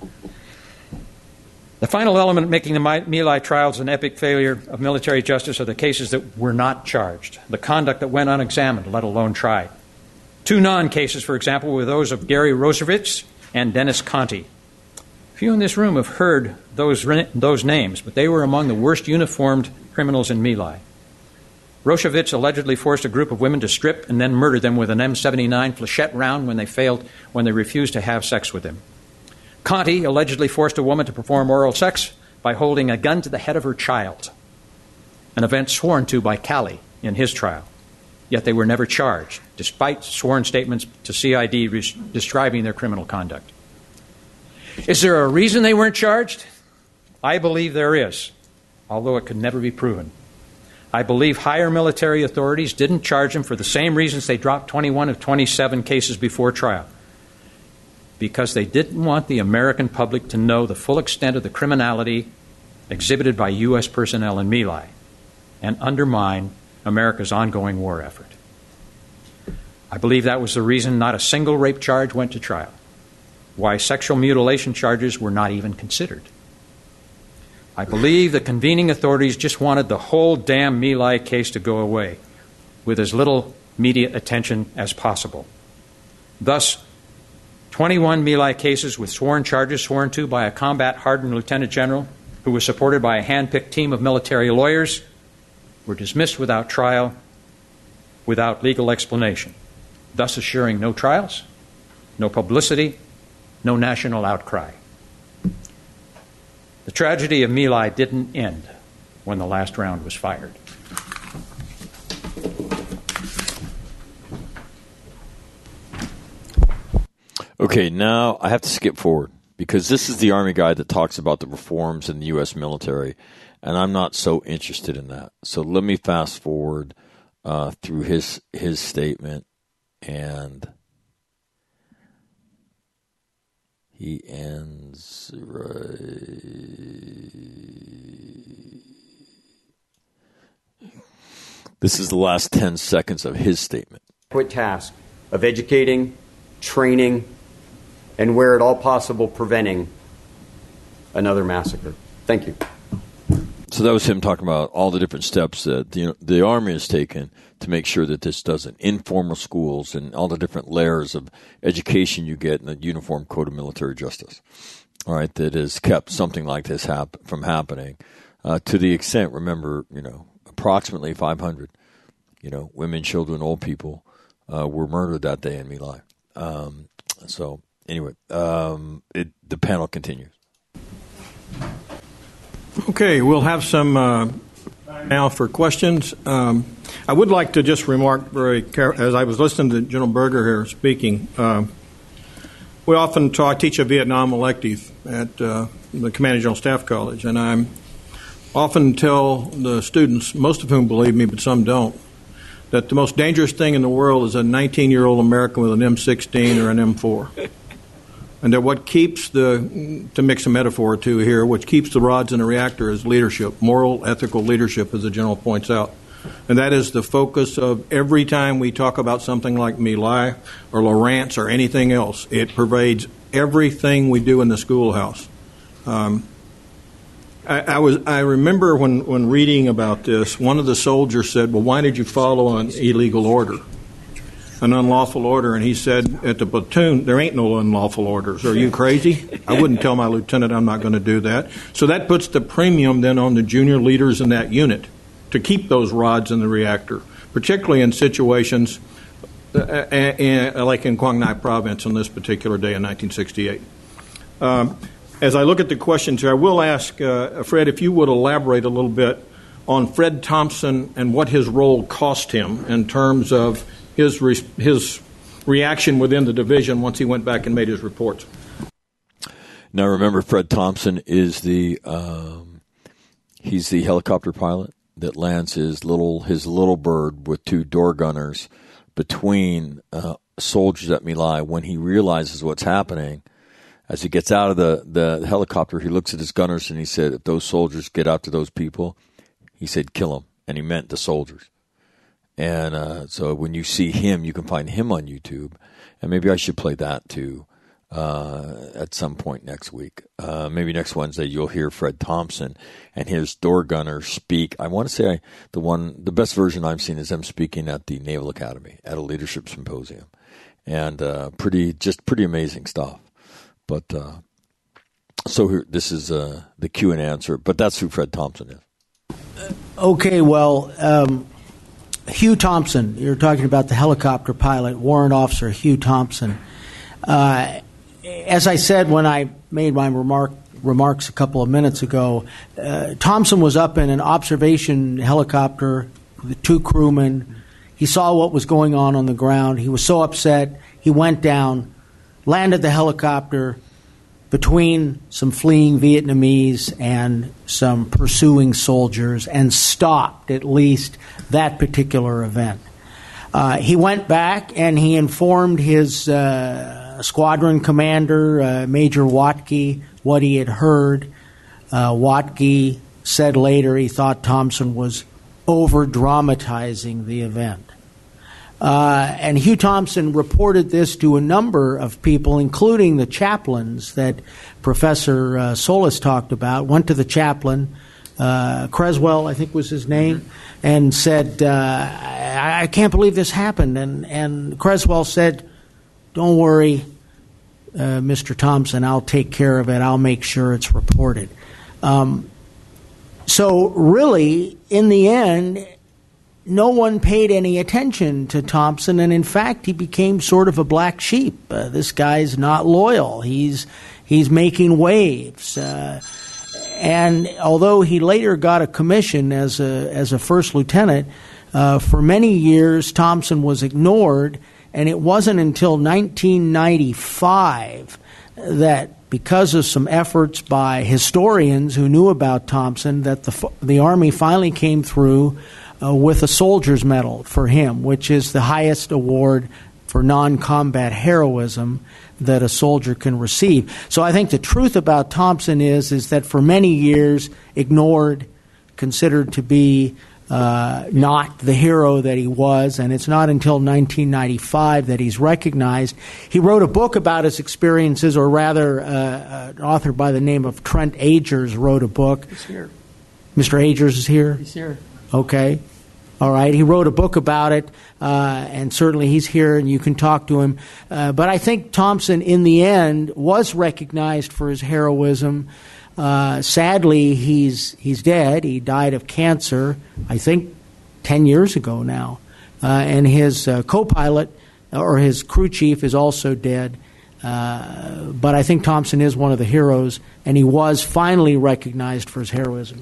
The final element making the My Lai trials an epic failure of military justice are the cases that were not charged, the conduct that went unexamined, let alone tried. 2 non-cases, for example, were those of Gary Rosevich and Dennis Conti. Few in this room have heard those names, but they were among the worst uniformed criminals in My Lai. Rosevich allegedly forced a group of women to strip and then murder them with an M79 flechette round when they refused to have sex with him. Conti allegedly forced a woman to perform oral sex by holding a gun to the head of her child, an event sworn to by Cali in his trial. Yet they were never charged, despite sworn statements to CID describing their criminal conduct. Is there a reason they weren't charged? I believe there is, although it could never be proven. I believe higher military authorities didn't charge them for the same reasons they dropped 21 of 27 cases before trial. Because they didn't want the American public to know the full extent of the criminality exhibited by U.S. personnel in My Lai and undermine America's ongoing war effort. I believe that was the reason not a single rape charge went to trial, why sexual mutilation charges were not even considered. I believe the convening authorities just wanted the whole damn My Lai case to go away with as little media attention as possible. Thus, 21 My Lai cases with sworn charges sworn to by a combat-hardened lieutenant general who was supported by a hand-picked team of military lawyers were dismissed without trial, without legal explanation, thus assuring no trials, no publicity, no national outcry. The tragedy of My Lai didn't end when the last round was fired. Okay, now I have to skip forward because this is the Army guy that talks about the reforms in the U.S. military, and I'm not so interested in that. So let me fast forward through his statement, and he ends right. This is the last 10 seconds of his statement. Task of educating, training, and where at all possible preventing another massacre. Thank you. So that was him talking about all the different steps that the Army has taken to make sure that this doesn't. Informal schools and all the different layers of education you get in the Uniform Code of Military Justice. All right, that has kept something like this from happening to the extent, remember, approximately 500, women, children, old people were murdered that day in My Lai. So anyway, the panel continues. Okay, we'll have some now for questions. I would like to just remark as I was listening to General Berger here speaking, we often teach a Vietnam elective at the Commanding General Staff College, and I often tell the students, most of whom believe me but some don't, that the most dangerous thing in the world is a 19-year-old American with an M16 or an M4. And that what keeps to mix a metaphor or two here, what keeps the rods in the reactor is leadership, moral, ethical leadership, as the general points out. And that is the focus of every time we talk about something like My Lai or Lawrence or anything else. It pervades everything we do in the schoolhouse. I remember when reading about this, one of the soldiers said, well, why did you follow an illegal order? An unlawful order, and he said at the platoon, there ain't no unlawful orders. Are you crazy? I wouldn't tell my lieutenant I'm not going to do that. So that puts the premium then on the junior leaders in that unit to keep those rods in the reactor, particularly in situations like in Quang Ngai province on this particular day in 1968. As I look at the questions here, I will ask Fred if you would elaborate a little bit on Fred Thompson and what his role cost him in terms of his reaction within the division once he went back and made his reports. Now, remember, Fred Thompson is he's the helicopter pilot that lands his little bird with two door gunners between soldiers at My Lai. When he realizes what's happening, as he gets out of the helicopter, he looks at his gunners and he said, if those soldiers get out to those people, he said, kill them. And he meant the soldiers. And so when you see him, you can find him on YouTube. And maybe I should play that too at some point next week. Maybe next Wednesday you'll hear Fred Thompson and his door gunner speak. I want to say the best version I've seen is them speaking at the Naval Academy at a leadership symposium. And pretty amazing stuff. But so here, this is the Q and answer. But that's who Fred Thompson is. Okay, well, Hugh Thompson, you're talking about the helicopter pilot, Warrant Officer Hugh Thompson. As I said when I made my remarks a couple of minutes ago, Thompson was up in an observation helicopter with two crewmen. He saw what was going on the ground. He was so upset, he went down, landed the helicopter between some fleeing Vietnamese and some pursuing soldiers and stopped at least that particular event. He went back and he informed his squadron commander, Major Watke, what he had heard. Watke said later he thought Thompson was over-dramatizing the event. And Hugh Thompson reported this to a number of people, including the chaplains that Professor Solis talked about. Went to the chaplain, Creswell, I think was his name, and said, I can't believe this happened. And Creswell said, don't worry, Mr. Thompson, I'll take care of it. I'll make sure it's reported. So really, in the end, no one paid any attention to Thompson, and in fact, he became sort of a black sheep. This guy's not loyal. He's making waves. And although he later got a commission as a first lieutenant, for many years Thompson was ignored, and it wasn't until 1995 that, because of some efforts by historians who knew about Thompson, that the Army finally came through with a soldier's medal for him, which is the highest award for non-combat heroism that a soldier can receive. So I think the truth about Thompson is that for many years ignored, considered to be not the hero that he was, and it's not until 1995 that he's recognized. He wrote a book about his experiences, or rather, an author by the name of Trent Agers wrote a book. He's here. Mr. Agers is here? He's here. Okay. All right. He wrote a book about it, and certainly he's here, and you can talk to him. But I think Thompson, in the end, was recognized for his heroism. Sadly, he's dead. He died of cancer, I think, 10 years ago now. And his co-pilot, or his crew chief, is also dead. But I think Thompson is one of the heroes, and he was finally recognized for his heroism.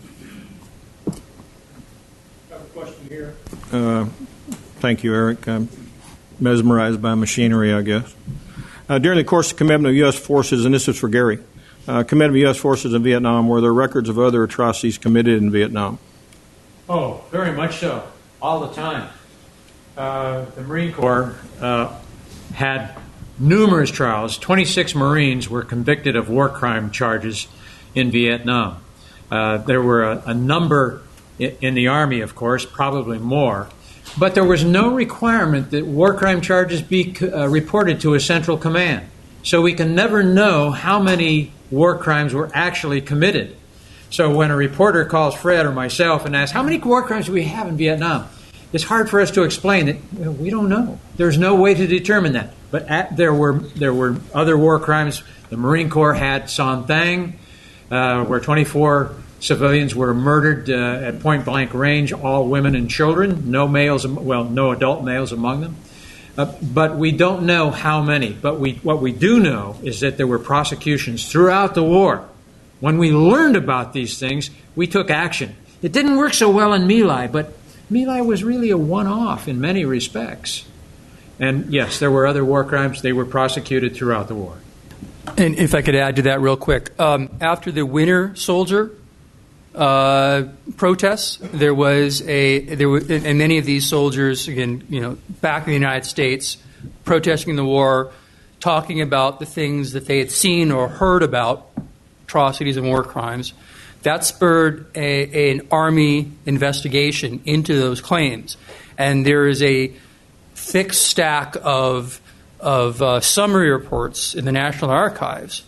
Question here. Thank you, Eric. I'm mesmerized by machinery, I guess. During the course of commitment of U.S. forces, and this is for Gary, commitment of U.S. forces in Vietnam, were there records of other atrocities committed in Vietnam? Oh, very much so. All the time. The Marine Corps had numerous trials. 26 Marines were convicted of war crime charges in Vietnam. There were a number in the Army, of course, probably more. But there was no requirement that war crime charges be reported to a central command. So we can never know how many war crimes were actually committed. So when a reporter calls Fred or myself and asks, how many war crimes do we have in Vietnam? It's hard for us to explain that we don't know. There's no way to determine that. But there were other war crimes. The Marine Corps had Son Thang, where 24 civilians were murdered at point-blank range, all women and children, no adult males among them. But we don't know how many. But what we do know is that there were prosecutions throughout the war. When we learned about these things, we took action. It didn't work so well in My Lai, but My Lai was really a one-off in many respects. And yes, there were other war crimes. They were prosecuted throughout the war. And if I could add to that real quick, after the Winter Soldier protests, there were, and many of these soldiers, again, back in the United States, protesting the war, talking about the things that they had seen or heard about, atrocities and war crimes. That spurred an Army investigation into those claims, and there is a thick stack of summary reports in the National Archives,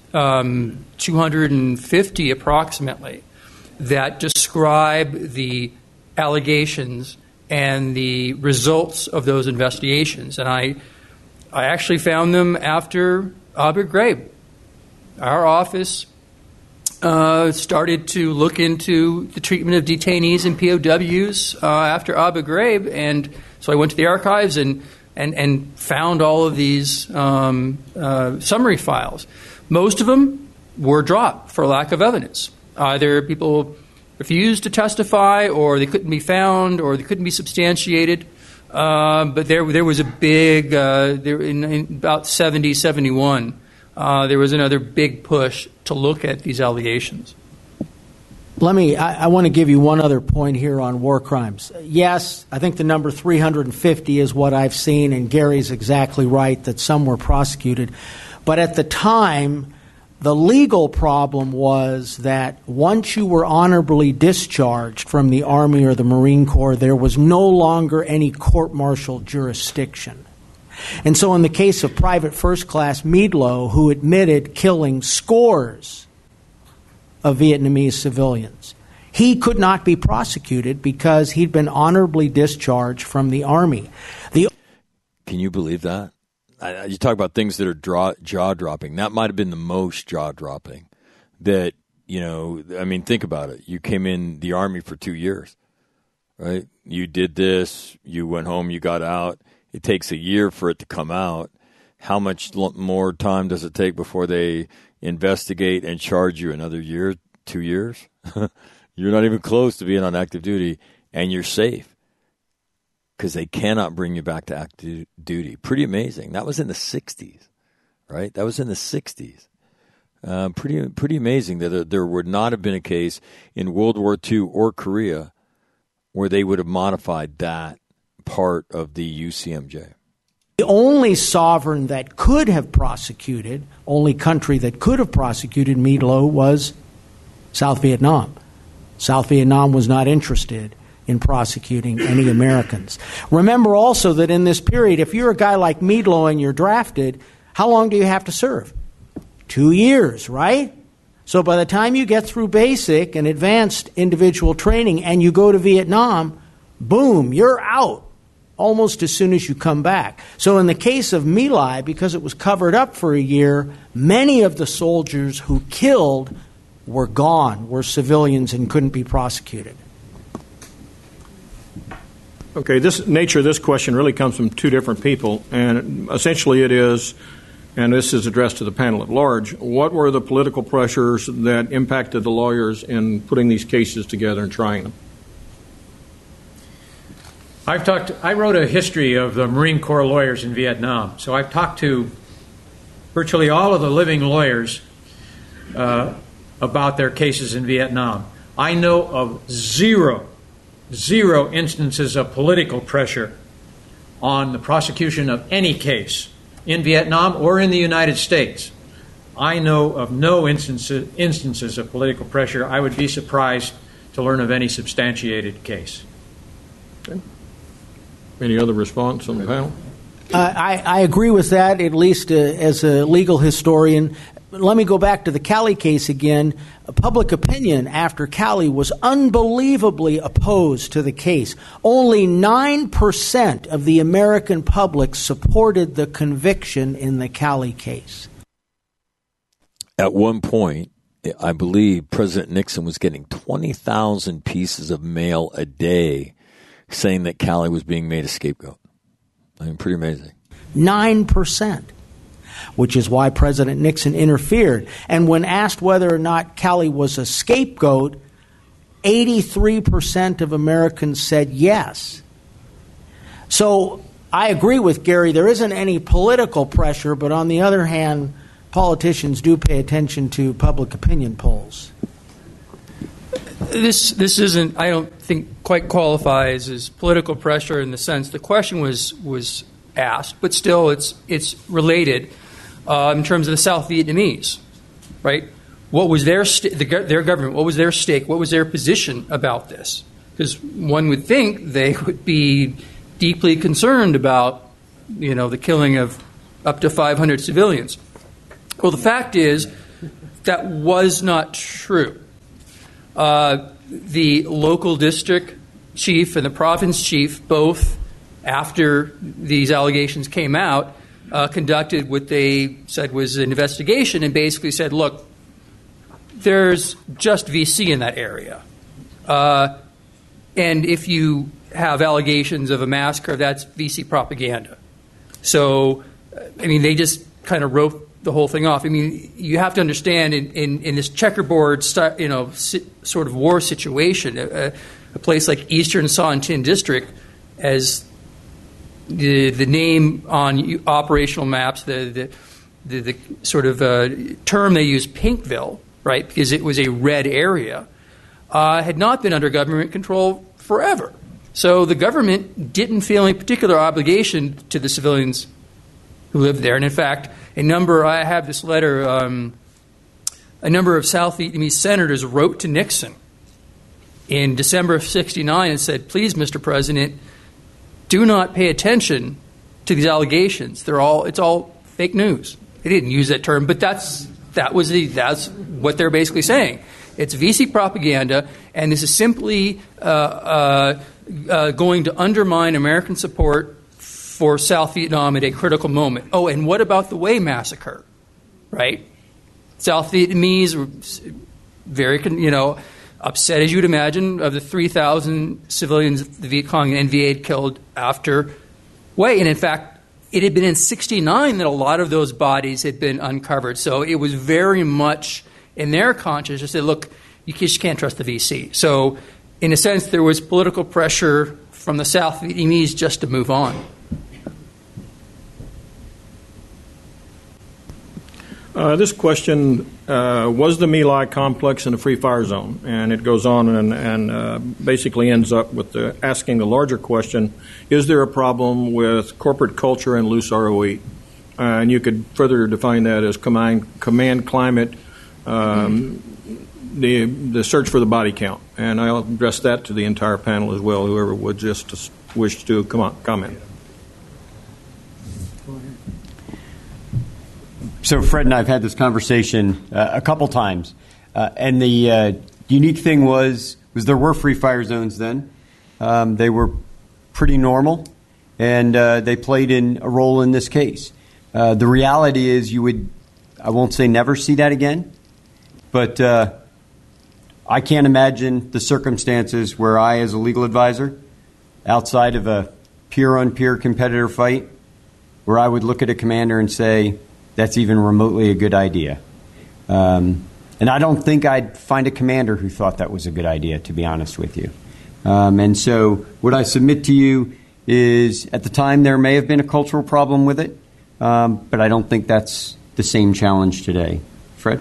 250 approximately, that describe the allegations and the results of those investigations. And I actually found them after Abu Ghraib. Our office started to look into the treatment of detainees and POWs after Abu Ghraib, and so I went to the archives and found all of these summary files. Most of them were dropped for lack of evidence. Either people refused to testify, or they couldn't be found, or they couldn't be substantiated. But there was a big, in about 70, 71, there was another big push to look at these allegations. I want to give you one other point here on war crimes. Yes, I think the number 350 is what I've seen, and Gary's exactly right that some were prosecuted. But at the time, the legal problem was that once you were honorably discharged from the Army or the Marine Corps, there was no longer any court-martial jurisdiction. And so in the case of Private First Class Meadlow, who admitted killing scores of Vietnamese civilians, he could not be prosecuted because he'd been honorably discharged from the Army. Can you believe that? You talk about things that are jaw-dropping. That might have been the most jaw-dropping. That, think about it. You came in the Army for 2 years, right? You did this, you went home, you got out. It takes a year for it to come out. How much more time does it take before they investigate and charge you? Another year, 2 years? You're not even close to being on active duty, and you're safe because they cannot bring you back to active duty. Pretty amazing. That was in the 60s, right? That was in the 60s. Pretty amazing that there would not have been a case in World War II or Korea where they would have modified that part of the UCMJ. The only sovereign that could have prosecuted, only country that could have prosecuted My Lo was South Vietnam. South Vietnam was not interested in prosecuting any Americans. Remember also that in this period, if you're a guy like My Lo and you're drafted, how long do you have to serve? 2 years, right? So by the time you get through basic and advanced individual training and you go to Vietnam, boom, you're out almost as soon as you come back. So in the case of My Lai, because it was covered up for a year, many of the soldiers who killed were gone, were civilians and couldn't be prosecuted. Okay, nature of this question really comes from two different people, and essentially it is, and this is addressed to the panel at large, what were the political pressures that impacted the lawyers in putting these cases together and trying them? I wrote a history of the Marine Corps lawyers in Vietnam, so I've talked to virtually all of the living lawyers about their cases in Vietnam. I know of zero instances of political pressure on the prosecution of any case in Vietnam or in the United States. I know of no instances of political pressure. I would be surprised to learn of any substantiated case. Okay. Any other response on the panel? I agree with that, at least as a legal historian. Let me go back to the Cali case again. Public opinion after Cali was unbelievably opposed to the case. Only 9% of the American public supported the conviction in the Cali case. At one point, I believe President Nixon was getting 20,000 pieces of mail a day saying that Cali was being made a scapegoat. I mean, pretty amazing. 9%. Which is why President Nixon interfered. And when asked whether or not Cali was a scapegoat, 83% of Americans said yes. So I agree with Gary, there isn't any political pressure, but on the other hand, politicians do pay attention to public opinion polls. This isn't, I don't think, quite qualifies as political pressure in the sense the question was asked, but still it's related. In terms of the South Vietnamese, right? What was their government? What was their stake? What was their position about this? Because one would think they would be deeply concerned about, the killing of up to 500 civilians. Well, the fact is that was not true. The local district chief and the province chief, both after these allegations came out, conducted what they said was an investigation and basically said, look, there's just VC in that area. And if you have allegations of a massacre, that's VC propaganda. So, they just kind of wrote the whole thing off. You have to understand in this checkerboard, sort of war situation, a place like Eastern Son Tin District, as the name on operational maps, the sort of term they use, Pinkville, right, because it was a red area, had not been under government control forever. So the government didn't feel any particular obligation to the civilians who lived there. And in fact, I have this letter, a number of South Vietnamese senators wrote to Nixon in December of 1969 and said, please, Mr. President, do not pay attention to these allegations. It's all fake news. They didn't use that term, but that's what they're basically saying. It's VC propaganda, and this is simply going to undermine American support for South Vietnam at a critical moment. Oh, and what about the Hue massacre? Right? South Vietnamese were very, upset, as you'd imagine, of the 3,000 civilians the Viet Cong and NVA had killed after Hue. And in fact, it had been in 1969 that a lot of those bodies had been uncovered. So it was very much in their conscience to say, look, you just can't trust the VC. So, in a sense, there was political pressure from the South Vietnamese just to move on. This question, was the My Lai complex in a free fire zone? And it goes on and basically ends up with asking the larger question, is there a problem with corporate culture and loose ROE? And you could further define that as command climate, the search for the body count. And I'll address that to the entire panel as well, whoever would just wish to comment. So Fred and I have had this conversation a couple times, and the unique thing was there were free fire zones then. They were pretty normal, and they played in a role in this case. The reality is I won't say never see that again, but I can't imagine the circumstances where I, as a legal advisor, outside of a peer-on-peer competitor fight, where I would look at a commander and say, that's even remotely a good idea. And I don't think I'd find a commander who thought that was a good idea, to be honest with you. And so what I submit to you is, at the time, there may have been a cultural problem with it, but I don't think that's the same challenge today. Fred?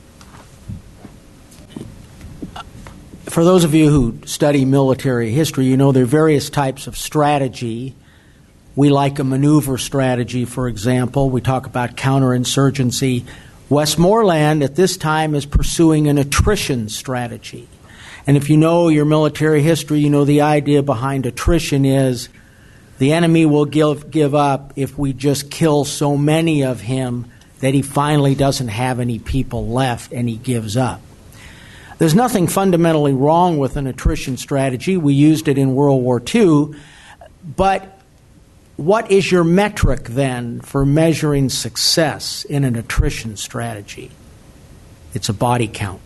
For those of you who study military history, you know there are various types of strategy. We like a maneuver strategy, for example. We talk about counterinsurgency. Westmoreland at this time is pursuing an attrition strategy. And if you know your military history, you know the idea behind attrition is the enemy will give up if we just kill so many of him that he finally doesn't have any people left and he gives up. There's nothing fundamentally wrong with an attrition strategy. We used it in World War II. But what is your metric then for measuring success in an attrition strategy? It's a body count.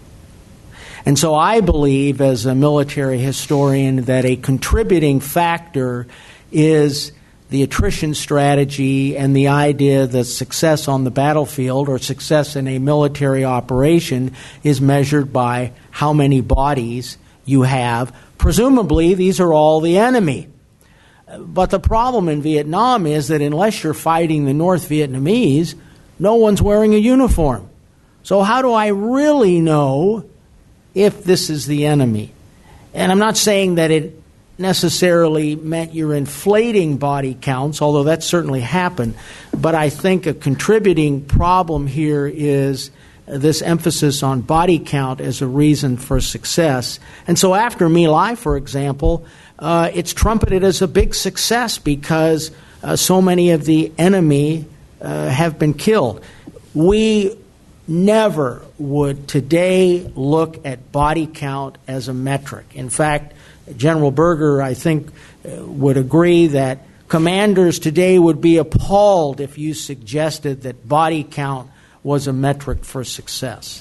And so I believe, as a military historian, that a contributing factor is the attrition strategy and the idea that success on the battlefield or success in a military operation is measured by how many bodies you have. Presumably, these are all the enemy. But the problem in Vietnam is that unless you're fighting the North Vietnamese, no one's wearing a uniform. So how do I really know if this is the enemy? And I'm not saying that it necessarily meant you're inflating body counts, although that certainly happened. But I think a contributing problem here is this emphasis on body count as a reason for success. And so after My Lai, for example, it's trumpeted as a big success because so many of the enemy have been killed. We never would today look at body count as a metric. In fact, General Berger, I think, would agree that commanders today would be appalled if you suggested that body count was a metric for success.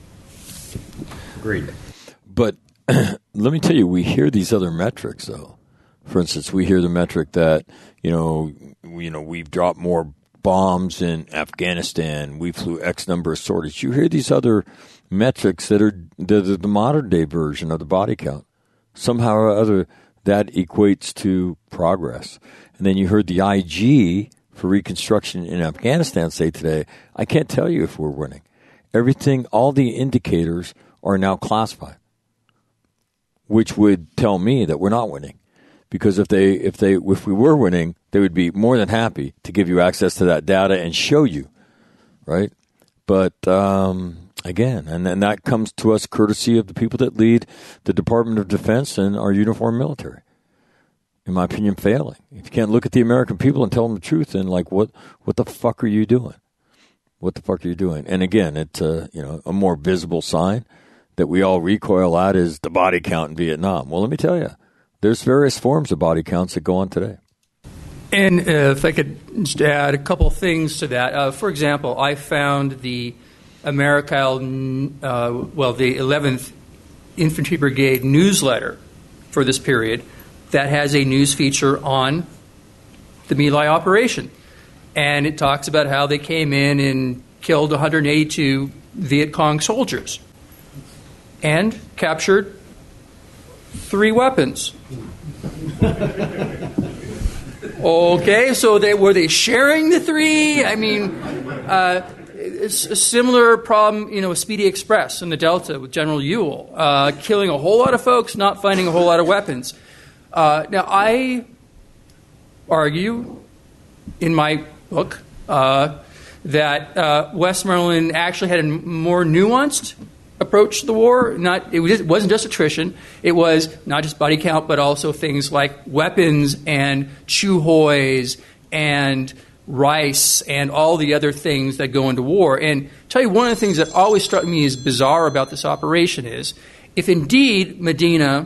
Agreed. But let me tell you, we hear these other metrics, though. For instance, we hear the metric that, we've dropped more bombs in Afghanistan. We flew X number of sorties. You hear these other metrics that are the modern-day version of the body count. Somehow or other, that equates to progress. And then you heard the IG for reconstruction in Afghanistan say today, I can't tell you if we're winning. Everything, all the indicators are now classified, which would tell me that we're not winning. Because if we were winning, they would be more than happy to give you access to that data and show you, right? But again, and that comes to us courtesy of the people that lead the Department of Defense and our uniformed military. In my opinion, failing. If you can't look at the American people and tell them the truth, then what the fuck are you doing? What the fuck are you doing? And again, it's a more visible sign that we all recoil at is the body count in Vietnam. Well, let me tell you, there's various forms of body counts that go on today. And if I could just add a couple things to that. For example, I found the the 11th Infantry Brigade newsletter for this period that has a news feature on the My Lai operation. And it talks about how they came in and killed 182 Viet Cong soldiers. and captured 3 weapons. Okay, so were they sharing the 3? I mean, it's a similar problem, with Speedy Express in the Delta with General Ewell, killing a whole lot of folks, not finding a whole lot of weapons. Now, I argue in my book that Westmoreland actually had a more nuanced approach to the war. It wasn't just attrition. It was not just body count, but also things like weapons and Chuhoys and rice and all the other things that go into war. And tell you, one of the things that always struck me as bizarre about this operation is, if indeed Medina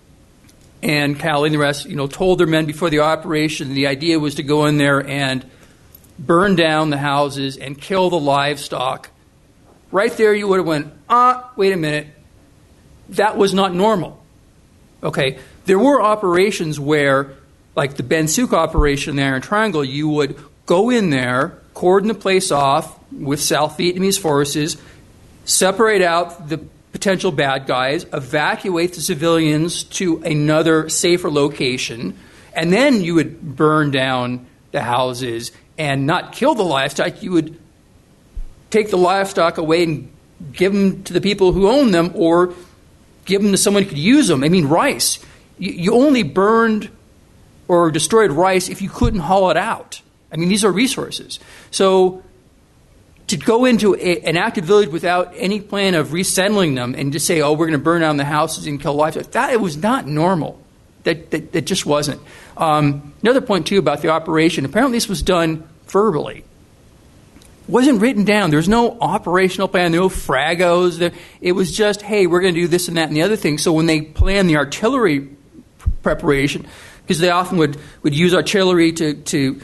and Calley and the rest, told their men before the operation the idea was to go in there and burn down the houses and kill the livestock, right there you would have went, wait a minute, that was not normal. Okay, there were operations where, like the Ben Suk operation there in Triangle, you would go in there, cordon the place off with South Vietnamese forces, separate out the potential bad guys, evacuate the civilians to another safer location, and then you would burn down the houses and not kill the livestock. You would take the livestock away and give them to the people who own them, or give them to someone who could use them. I mean, rice. You only burned or destroyed rice if you couldn't haul it out. I mean, these are resources. So to go into an active village without any plan of resettling them and just say, we're going to burn down the houses and kill livestock, that was not normal. That just wasn't. Another point, too, about the operation, apparently this was done verbally. It wasn't written down. There was no operational plan, no fragos. It was just, hey, we're going to do this and that and the other thing. So when they planned the artillery preparation, because they often would use artillery to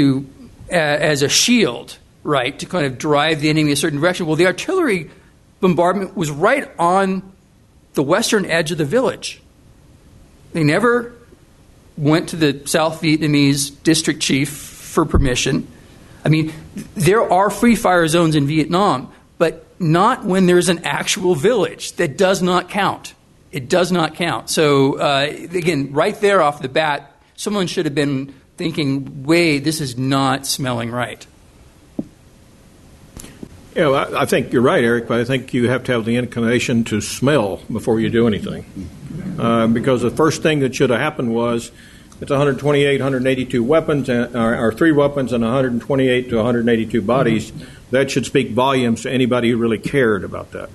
as a shield, right, to kind of drive the enemy a certain direction. Well, the artillery bombardment was right on the western edge of the village. They never went to the South Vietnamese district chief for permission. I mean, there are free fire zones in Vietnam, but not when there's an actual village. That does not count. It does not count. So, again, right there off the bat, someone should have been thinking, wait, this is not smelling right. Yeah, well, I think you're right, Eric, but I think you have to have the inclination to smell before you do anything. Because the first thing that should have happened was it's 128, 182 weapons, or 3 weapons and 128 to 182 bodies. That should speak volumes to anybody who really cared about that.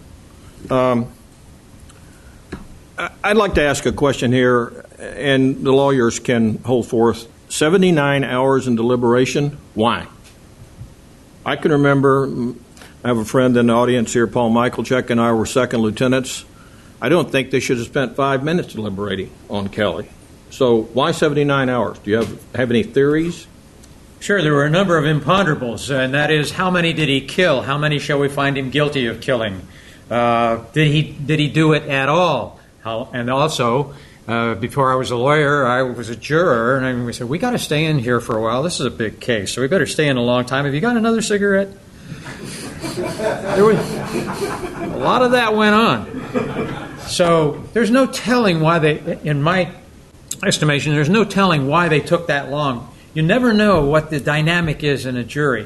I'd like to ask a question here, and the lawyers can hold forth. 79 hours in deliberation, why? I can remember, I have a friend in the audience here, Paul Michalchuk, and I were second lieutenants. I don't think they should have spent 5 minutes deliberating on Kelly. So why 79 hours? Do you have any theories? Sure, there were a number of imponderables, and that is, how many did he kill? How many shall we find him guilty of killing? Did he do it at all? And also, before I was a lawyer, I was a juror, and we said, we got to stay in here for a while. This is a big case, so we better stay in a long time. Have you got another cigarette? There was, a lot of that went on. So there's no telling why they, in my estimation, there's no telling why they took that long. You never know what the dynamic is in a jury.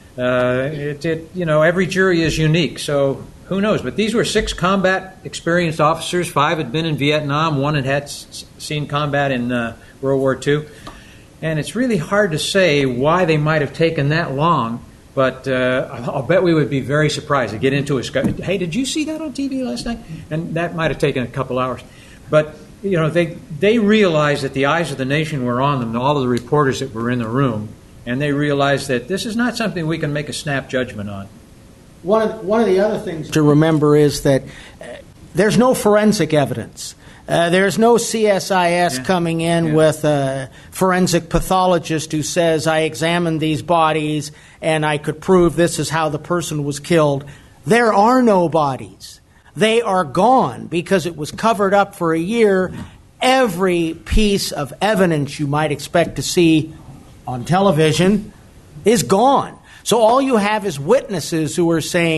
Every jury is unique, so who knows? But these were 6 combat experienced officers. 5 had been in Vietnam. 1 had seen combat in World War II. And it's really hard to say why they might have taken that long. But I'll bet we would be very surprised to get into a discussion. Hey, did you see that on TV last night? And that might have taken a couple hours. But, they realized that the eyes of the nation were on them, all of the reporters that were in the room. And they realized that this is not something we can make a snap judgment on. One of the other things to remember is that there's no forensic evidence. There's no CSIS coming in with a forensic pathologist who says, I examined these bodies and I could prove this is how the person was killed. There are no bodies. They are gone because it was covered up for a year. Every piece of evidence you might expect to see on television is gone. So all you have is witnesses who are saying,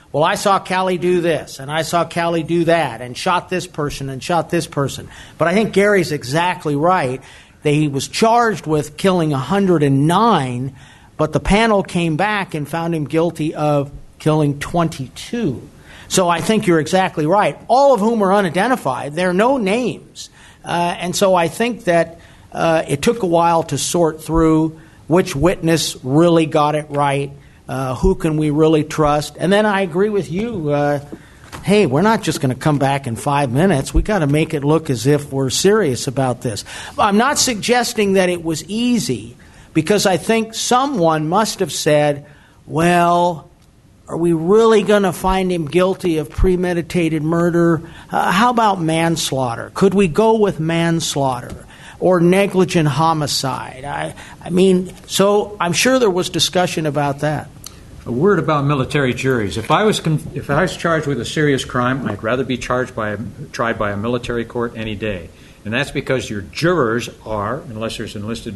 well, I saw Callie do this, and I saw Callie do that, and shot this person and shot this person. But I think Gary's exactly right. He was charged with killing 109, but the panel came back and found him guilty of killing 22. So I think you're exactly right. All of whom are unidentified. There are no names. And so I think that it took a while to sort through which witness really got it right, who can we really trust. And then I agree with you. Hey, we're not just going to come back in 5 minutes. We got to make it look as if we're serious about this. I'm not suggesting that it was easy, because I think someone must have said, well, are we really going to find him guilty of premeditated murder? How about manslaughter? Could we go with manslaughter or negligent homicide? I mean, so I'm sure there was discussion about that. A word about military juries. If I was charged with a serious crime, I'd rather be tried by a military court any day. And that's because your jurors are, unless there's enlisted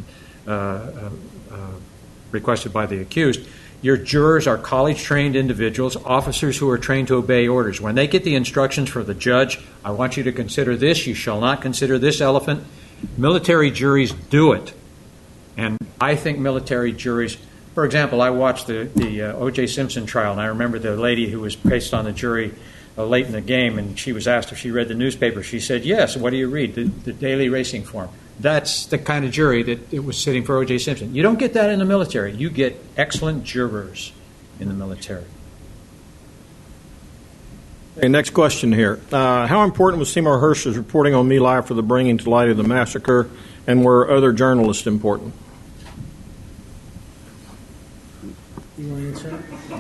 requested by the accused, your jurors are college-trained individuals, officers who are trained to obey orders. When they get the instructions from the judge, I want you to consider this, you shall not consider this elephant, military juries do it. And I think military juries, for example, I watched the O.J. Simpson trial, and I remember the lady who was placed on the jury late in the game, and she was asked if she read the newspaper. She said, yes. What do you read? The Daily Racing Form. That's the kind of jury that it was sitting for O.J. Simpson. You don't get that in the military. You get excellent jurors in the military. Okay, next question here. How important was Seymour Hersh's reporting on My Lai for the bringing to light of the massacre, and were other journalists important? You want to answer?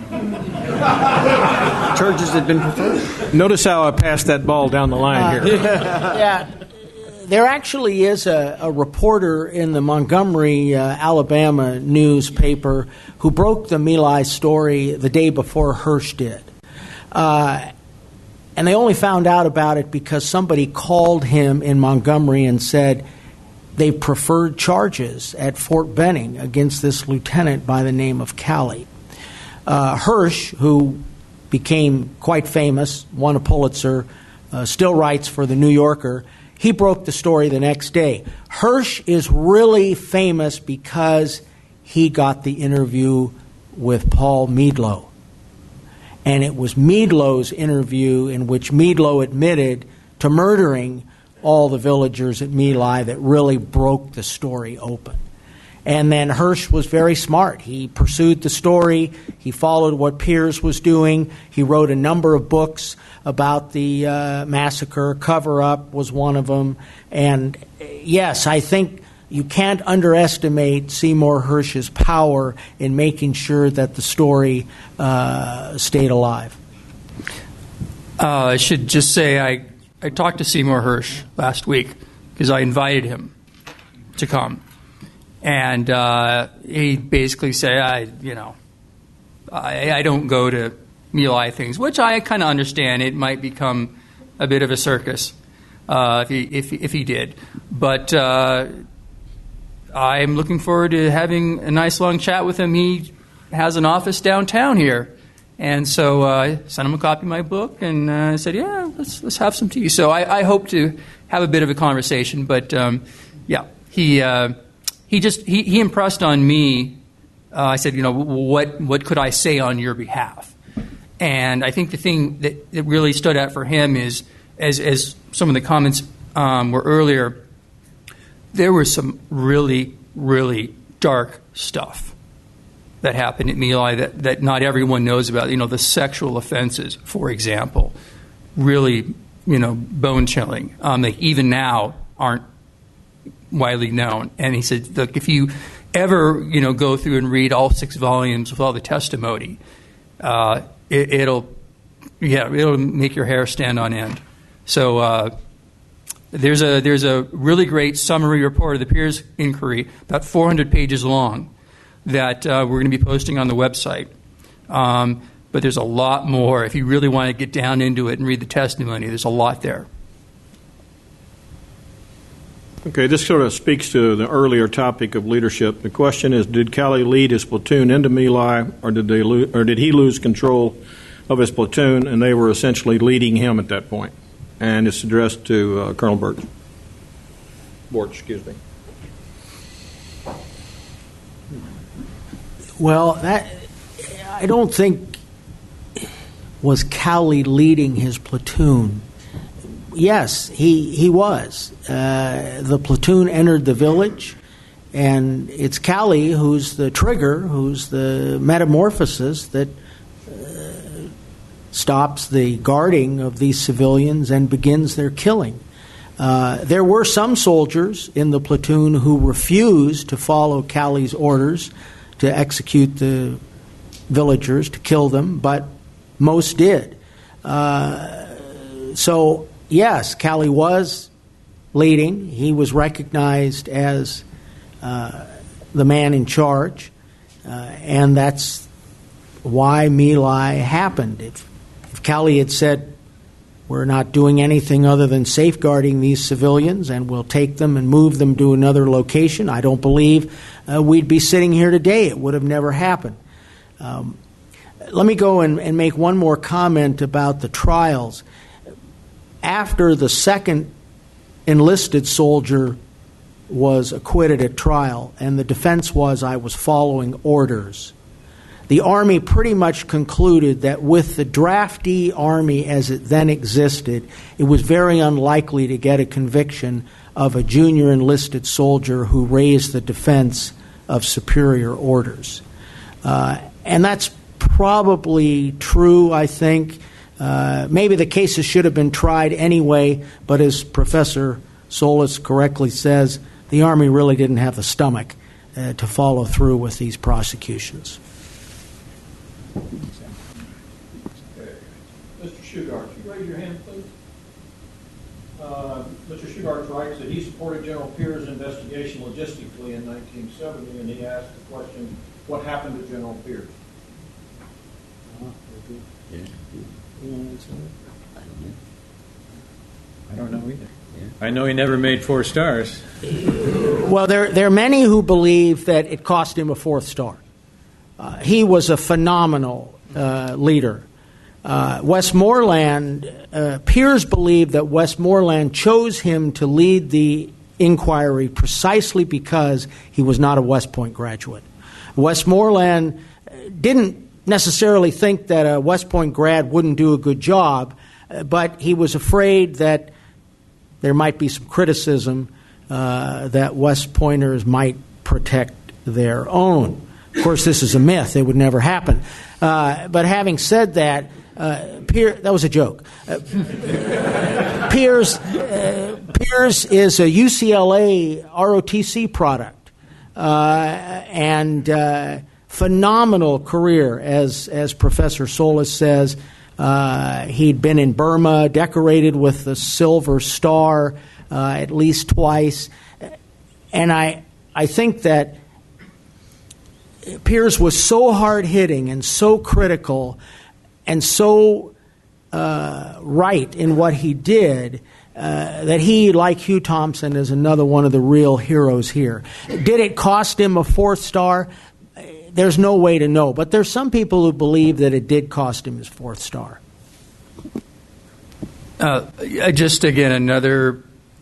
Charges had been preferred. Notice how I passed that ball down the line here. Yeah. There actually is a reporter in the Montgomery, Alabama newspaper who broke the My Lai story the day before Hersh did. And they only found out about it because somebody called him in Montgomery and said they preferred charges at Fort Benning against this lieutenant by the name of Callie. Hersh, who became quite famous, won a Pulitzer, still writes for the New Yorker, he broke the story the next day. Hersh is really famous because he got the interview with Paul Meadlow. And it was Meadlow's interview in which Meadlow admitted to murdering all the villagers at My Lai that really broke the story open. And then Hersh was very smart. He pursued the story. He followed what Piers was doing. He wrote a number of books about the massacre. Cover Up was one of them. And yes, I think you can't underestimate Seymour Hersh's power in making sure that the story stayed alive. I should just say I talked to Seymour Hersh last week because I invited him to come. And he basically said, I don't go to My Lai things, which I kind of understand. It might become a bit of a circus if he did. But I'm looking forward to having a nice long chat with him. He has an office downtown here. And so I sent him a copy of my book, and I said, yeah, let's have some tea. So I hope to have a bit of a conversation. But, he impressed on me. I said, what could I say on your behalf? And I think the thing that really stood out for him is, as some of the comments were earlier, there was some really, really dark stuff that happened at My Lai that not everyone knows about. The sexual offenses, for example, really, bone-chilling. They even now aren't widely known. And he said, look, if you ever, go through and read all 6 volumes with all the testimony, it'll make your hair stand on end. So there's a really great summary report of the Piers inquiry, about 400 pages long, that we're going to be posting on the website. But there's a lot more. If you really want to get down into it and read the testimony, there's a lot there. Okay, this sort of speaks to the earlier topic of leadership. The question is, did Callie lead his platoon into My Lai, or did he lose control of his platoon, and they were essentially leading him at that point. And it's addressed to Colonel Borch, excuse me. Well, I don't think was Cowley leading his platoon. Yes, he was. The platoon entered the village, and it's Cowley who's the trigger, who's the metamorphosis that stops the guarding of these civilians and begins their killing. There were some soldiers in the platoon who refused to follow Cowley's orders to execute the villagers, to kill them, but most did. So, yes, Cowley was leading. He was recognized as the man in charge, and that's why My Lai happened. If Cowley had said, we're not doing anything other than safeguarding these civilians and we'll take them and move them to another location, I don't believe we'd be sitting here today. It would have never happened. Let me go and make one more comment about the trials. After the second enlisted soldier was acquitted at trial, and the defense was, I was following orders, the Army pretty much concluded that with the draftee Army as it then existed, it was very unlikely to get a conviction of a junior enlisted soldier who raised the defense of superior orders. And that's probably true, I think. Maybe the cases should have been tried anyway, but as Professor Solis correctly says, the Army really didn't have the stomach to follow through with these prosecutions. Mr. Shugart, you raise your hand, please. Mr. Shugart writes that he supported General Pierre's investigation logistically in 1970, and he asked the question, what happened to General Pierre? I don't know either. I know he never made 4 stars. Well, there are many who believe that it cost him a 4th star. He was a phenomenal leader. Westmoreland, Pierce believed that Westmoreland chose him to lead the inquiry precisely because he was not a West Point graduate. Westmoreland didn't necessarily think that a West Point grad wouldn't do a good job, but he was afraid that there might be some criticism that West Pointers might protect their own. Of course, this is a myth. It would never happen. But having said that, that was a joke. Pierce is a UCLA ROTC product and phenomenal career, as Professor Solis says. He'd been in Burma, decorated with the Silver Star at least twice. And I think that Pierce was so hard-hitting and so critical and so right in what he did that he, like Hugh Thompson, is another one of the real heroes here. Did it cost him a 4th star? There's no way to know. But there's some people who believe that it did cost him his 4th star. Just, again, another,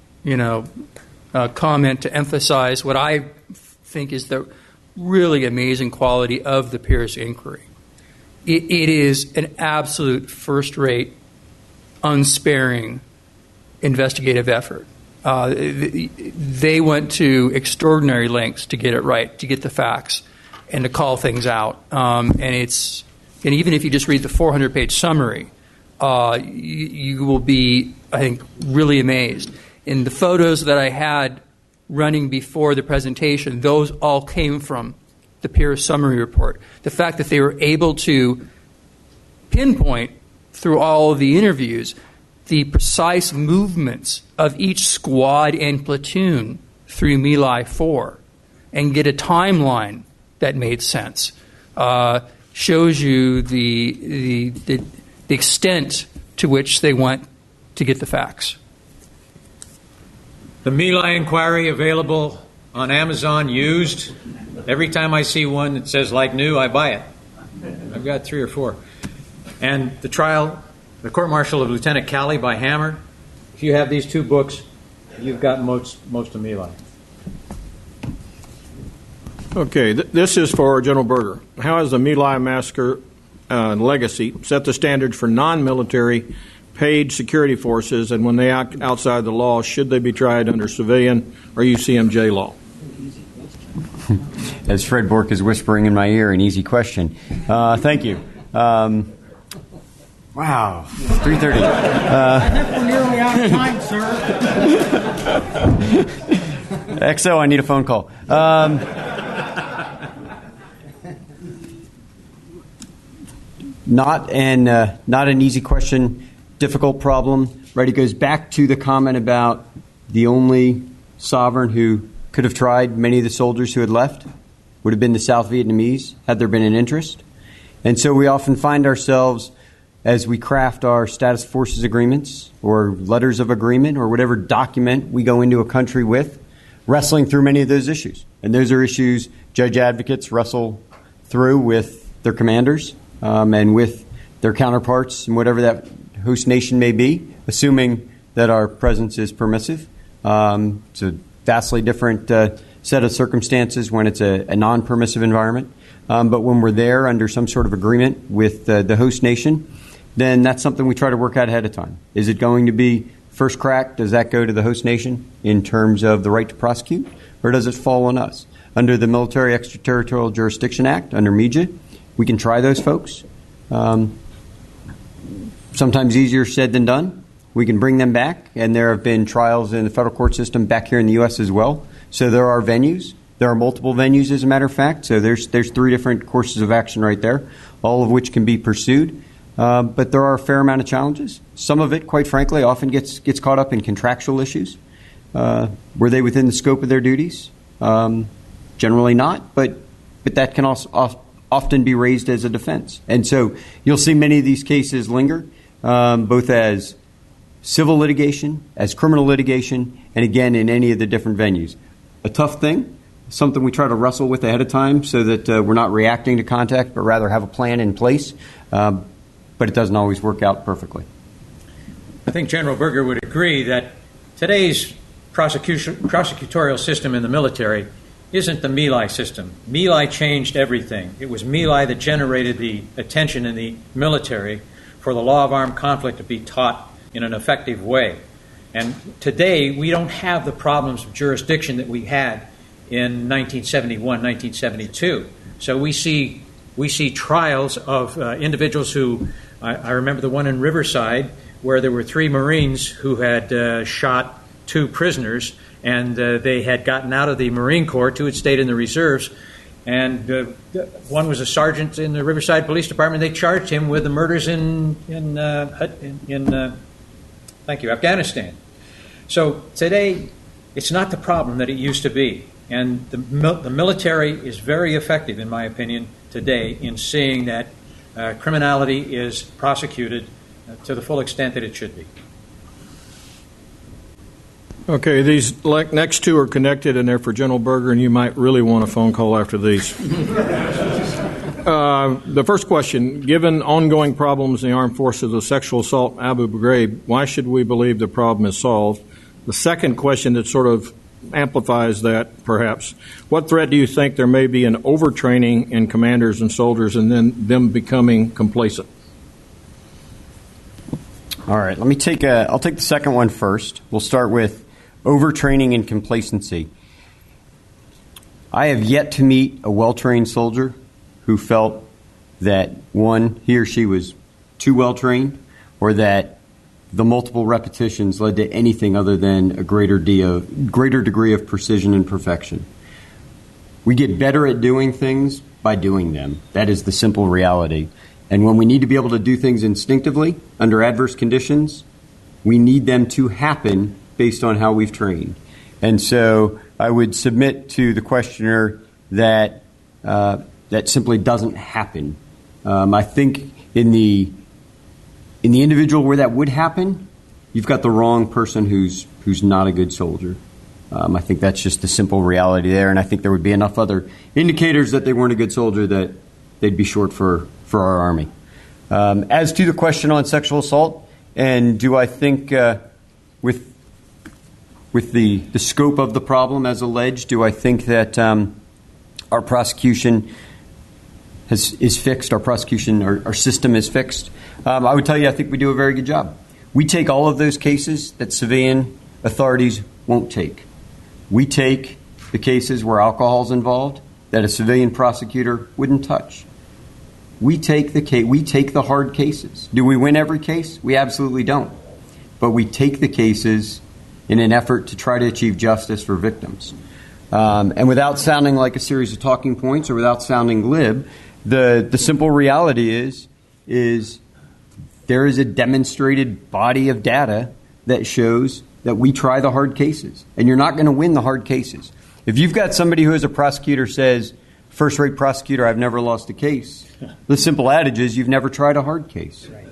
comment to emphasize what I think is the really amazing quality of the Pierce inquiry. It is an absolute first-rate, unsparing investigative effort. They went to extraordinary lengths to get it right, to get the facts, and to call things out. And even if you just read the 400-page summary, you will be, I think, really amazed. In the photos that I had running before the presentation, those all came from the Pierce summary report. The fact that they were able to pinpoint through all of the interviews the precise movements of each squad and platoon through My Lai 4 and get a timeline that made sense shows you the extent to which they went to get the facts. The My Lai inquiry available on Amazon used. Every time I see one that says like new, I buy it. I've got 3 or 4. And the court-martial of Lieutenant Calley by Hammer. If you have these two books, you've got most of My Lai. Okay, this is for General Berger. How has the My Lai massacre legacy set the standards for non-military paid security forces, and when they act outside the law, should they be tried under civilian or UCMJ law? As Fred Bork is whispering in my ear, an easy question. Thank you. Wow, 3:30. We're nearly out of time, sir. XO, I need a phone call. Not an easy question. Difficult problem. Right, it goes back to the comment about the only sovereign who could have tried many of the soldiers who had left would have been the South Vietnamese, had there been an interest. And so we often find ourselves, as we craft our status forces agreements or letters of agreement or whatever document we go into a country with, wrestling through many of those issues. And those are issues judge advocates wrestle through with their commanders and with their counterparts in whatever that host nation may be, assuming that our presence is permissive. It's a vastly different set of circumstances when it's a non-permissive environment. But when we're there under some sort of agreement with the host nation, then that's something we try to work out ahead of time. Is it going to be first crack? Does that go to the host nation in terms of the right to prosecute? Or does it fall on us? Under the Military Extraterritorial Jurisdiction Act, under MIJA, we can try those folks. Sometimes easier said than done. We can bring them back, and there have been trials in the federal court system back here in the U.S. as well. So there are venues. There are multiple venues, as a matter of fact. So there's 3 different courses of action right there, all of which can be pursued. But there are a fair amount of challenges. Some of it, quite frankly, often gets caught up in contractual issues. Were they within the scope of their duties? Generally not, but that can also often be raised as a defense. And so you'll see many of these cases linger, both as civil litigation, as criminal litigation, and again in any of the different venues. A tough thing, something we try to wrestle with ahead of time so that we're not reacting to contact, but rather have a plan in place. But it doesn't always work out perfectly. I think General Berger would agree that today's prosecutorial system in the military isn't the My Lai system. My Lai changed everything. It was My Lai that generated the attention in the military for the law of armed conflict to be taught in an effective way. And today, we don't have the problems of jurisdiction that we had in 1971, 1972. So we see trials of individuals who, I remember the one in Riverside, where there were 3 Marines who had shot 2 prisoners, and they had gotten out of the Marine Corps, 2 had stayed in the reserves, and one was a sergeant in the Riverside Police Department. They charged him with the murders in Afghanistan. So today, it's not the problem that it used to be, and the military is very effective, in my opinion, today in seeing that criminality is prosecuted to the full extent that it should be. Okay, these next 2 are connected, and they're for General Berger, and you might really want a phone call after these. The first question, given ongoing problems in the armed forces of sexual assault in Abu Ghraib, why should we believe the problem is solved? The second question that sort of amplifies that, perhaps, what threat do you think there may be in overtraining in commanders and soldiers and then them becoming complacent? All right, I'll take the second one first. We'll start with overtraining and complacency. I have yet to meet a well-trained soldier who felt that, one, he or she was too well-trained, or that the multiple repetitions led to anything other than a greater degree of precision and perfection. We get better at doing things by doing them. That is the simple reality. And when we need to be able to do things instinctively under adverse conditions, we need them to happen based on how we've trained. And so I would submit to the questioner that that simply doesn't happen. I think in the individual where that would happen, you've got the wrong person who's not a good soldier. I think that's just the simple reality there, and I think there would be enough other indicators that they weren't a good soldier that they'd be short for our Army. As to the question on sexual assault, and do I think with the scope of the problem as alleged, do I think that our prosecution is fixed, our system is fixed? I would tell you I think we do a very good job. We take all of those cases that civilian authorities won't take. We take the cases where alcohol is involved that a civilian prosecutor wouldn't touch. We take the hard cases. Do we win every case? We absolutely don't. But we take the cases in an effort to try to achieve justice for victims. And without sounding like a series of talking points or without sounding glib, the simple reality is there is a demonstrated body of data that shows that we try the hard cases. And you're not going to win the hard cases. If you've got somebody who is a prosecutor says, first-rate prosecutor, I've never lost a case, the simple adage is you've never tried a hard case. Right.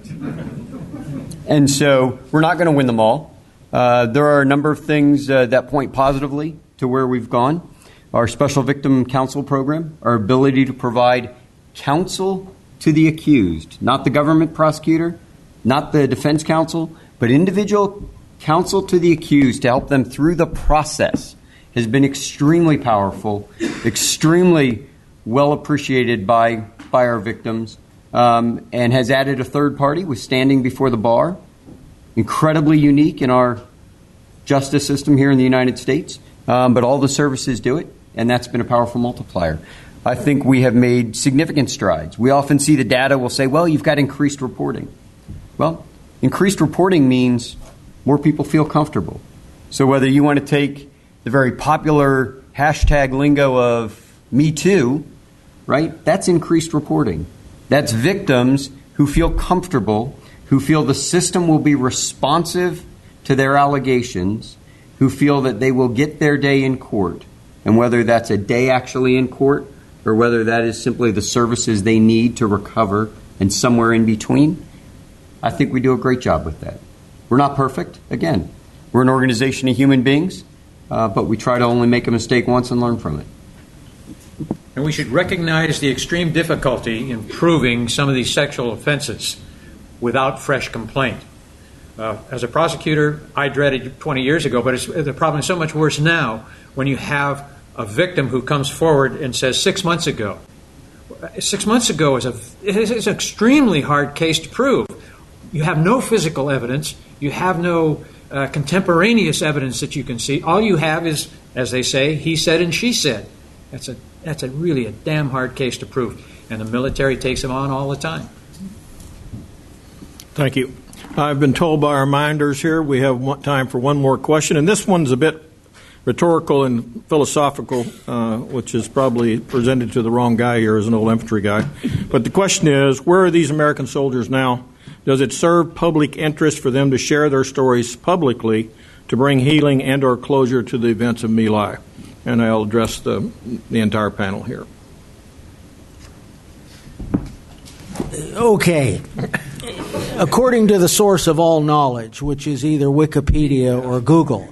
And so we're not going to win them all. There are a number of things that point positively to where we've gone. Our Special Victim Counsel Program, our ability to provide counsel to the accused, not the government prosecutor, not the defense counsel, but individual counsel to the accused to help them through the process, has been extremely powerful, extremely well appreciated by our victims, and has added a third party with standing before the bar. Incredibly unique in our justice system here in the United States, but all the services do it, and that's been a powerful multiplier. I think we have made significant strides. We often see the data will say, well, you've got increased reporting. Well, increased reporting means more people feel comfortable. So whether you want to take the very popular hashtag lingo of Me Too, right? That's increased reporting. That's victims who feel comfortable, who feel the system will be responsive to their allegations, who feel that they will get their day in court. And whether that's a day actually in court or whether that is simply the services they need to recover and somewhere in between, I think we do a great job with that. We're not perfect. Again, we're an organization of human beings, but we try to only make a mistake once and learn from it. And we should recognize the extreme difficulty in proving some of these sexual offenses without fresh complaint. As a prosecutor, I dreaded 20 years ago, but the problem is so much worse now when you have a victim who comes forward and says 6 months ago. 6 months ago is an extremely hard case to prove. You have no physical evidence. You have no contemporaneous evidence that you can see. All you have is, as they say, he said and she said. That's really a damn hard case to prove. And the military takes them on all the time. Thank you. I've been told by our minders here we have time for one more question, and this one's a bit rhetorical and philosophical, which is probably presented to the wrong guy here as an old infantry guy. But the question is, where are these American soldiers now? Does it serve public interest for them to share their stories publicly to bring healing and or closure to the events of My Lai? And I'll address the entire panel here. Okay. According to the source of all knowledge, which is either Wikipedia or Google,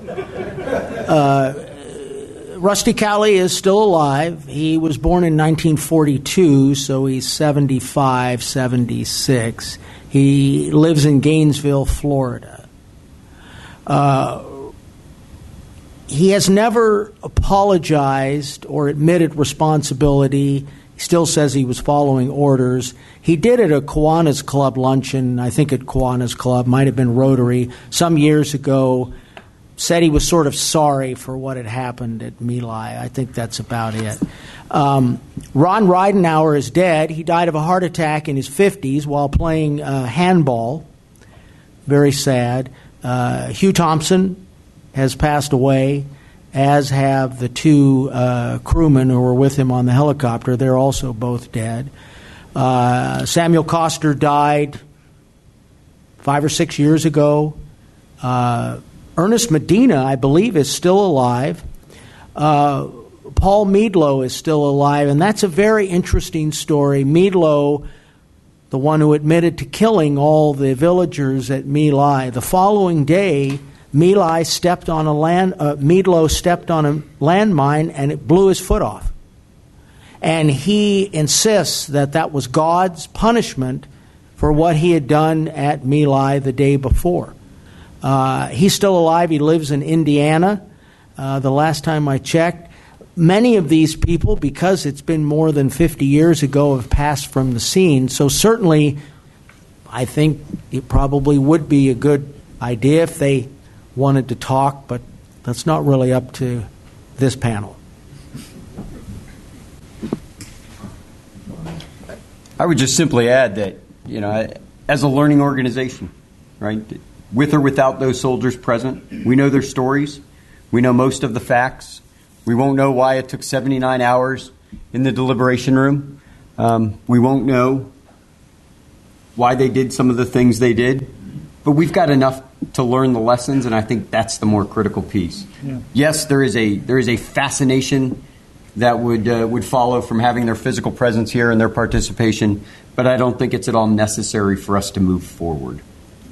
Rusty Cowley is still alive. He was born in 1942, so he's 75, 76. He lives in Gainesville, Florida. He has never apologized or admitted responsibility. He still says he was following orders. He did at a Kiwanis Club luncheon, I think at Kiwanis Club, might have been Rotary, some years ago, said he was sort of sorry for what had happened at My Lai. I think that's about it. Ron Ridenour is dead. He died of a heart attack in his 50s while playing handball. Very sad. Hugh Thompson has passed away, as have the two crewmen who were with him on the helicopter. They're also both dead. Samuel Koster died 5 or 6 years ago. Ernest Medina, I believe, is still alive. Paul Meadlow is still alive, and that's a very interesting story. Meadlow, the one who admitted to killing all the villagers at My Lai, the following day, Meadlow stepped on a landmine and it blew his foot off. And he insists that was God's punishment for what he had done at My Lai the day before. He's still alive. He lives in Indiana. The last time I checked, many of these people, because it's been more than 50 years ago, have passed from the scene. So certainly, I think it probably would be a good idea if they wanted to talk, but that's not really up to this panel. I would just simply add that, as a learning organization, right, with or without those soldiers present, we know their stories. We know most of the facts. We won't know why it took 79 hours in the deliberation room. We won't know why they did some of the things they did. But we've got enough to learn the lessons, and I think that's the more critical piece. Yeah. Yes, there is a fascination that would follow from having their physical presence here and their participation, but I don't think it's at all necessary for us to move forward.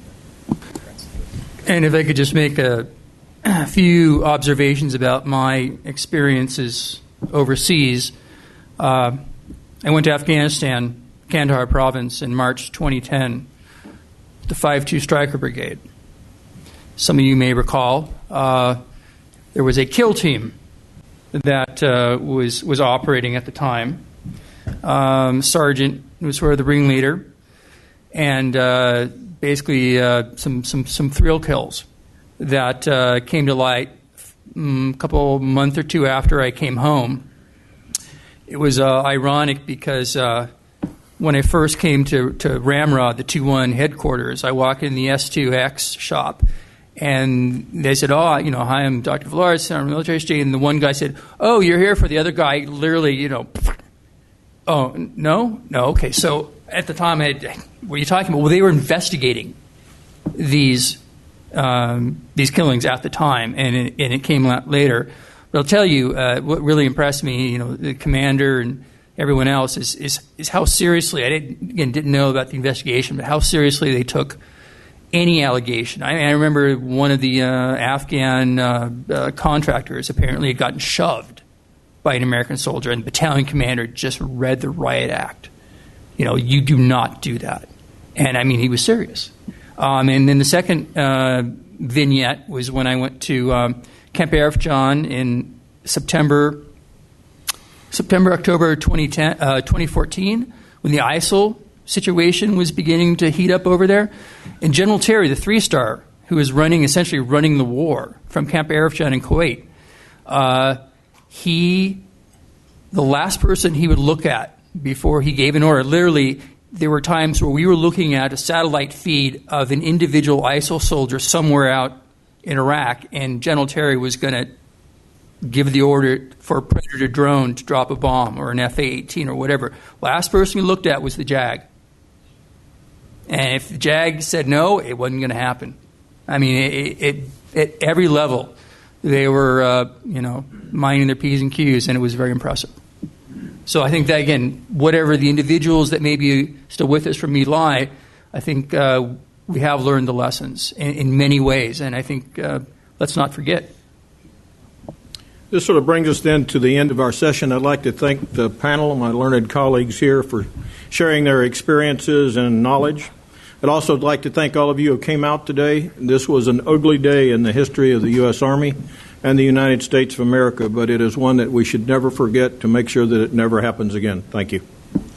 And if I could just make a few observations about my experiences overseas. I went to Afghanistan, Kandahar province, in March 2010, the 5-2 Stryker Brigade. Some of you may recall there was a kill team that was operating at the time. Sergeant was sort of the ringleader, and basically some thrill kills that came to light a month or two after I came home. It was ironic because when I first came to Ramrod, the 2-1 headquarters, I walked in the S2X shop, and they said, hi, I'm Dr. Villars, I'm military state. And the one guy said, oh, you're here for the other guy, literally, oh, no? Okay. So at the time, what are you talking about? Well, they were investigating these killings at the time, and it came out later. But I'll tell you, what really impressed me, the commander and everyone else is how seriously, I didn't know about the investigation, but how seriously they took any allegation. I remember one of the Afghan contractors apparently had gotten shoved by an American soldier, and the battalion commander just read the riot act. You do not do that. And he was serious. And then the second vignette was when I went to Camp Arifjan in October 2014, when the ISIL situation was beginning to heat up over there. And General Terry, the 3-star, who was essentially running the war from Camp Arifjan in Kuwait, the last person he would look at before he gave an order, literally, there were times where we were looking at a satellite feed of an individual ISIL soldier somewhere out in Iraq, and General Terry was going to give the order for a Predator drone to drop a bomb or an F-18 or whatever. Last person we looked at was the JAG. And if the JAG said no, it wasn't going to happen. At every level, they were, minding their P's and Q's, and it was very impressive. So I think that, again, whatever the individuals that may be still with us from My Lai, I think we have learned the lessons in many ways, and I think let's not forget. This sort of brings us then to the end of our session. I'd like to thank the panel and my learned colleagues here for sharing their experiences and knowledge. I'd also like to thank all of you who came out today. This was an ugly day in the history of the U.S. Army and the United States of America, but it is one that we should never forget to make sure that it never happens again. Thank you.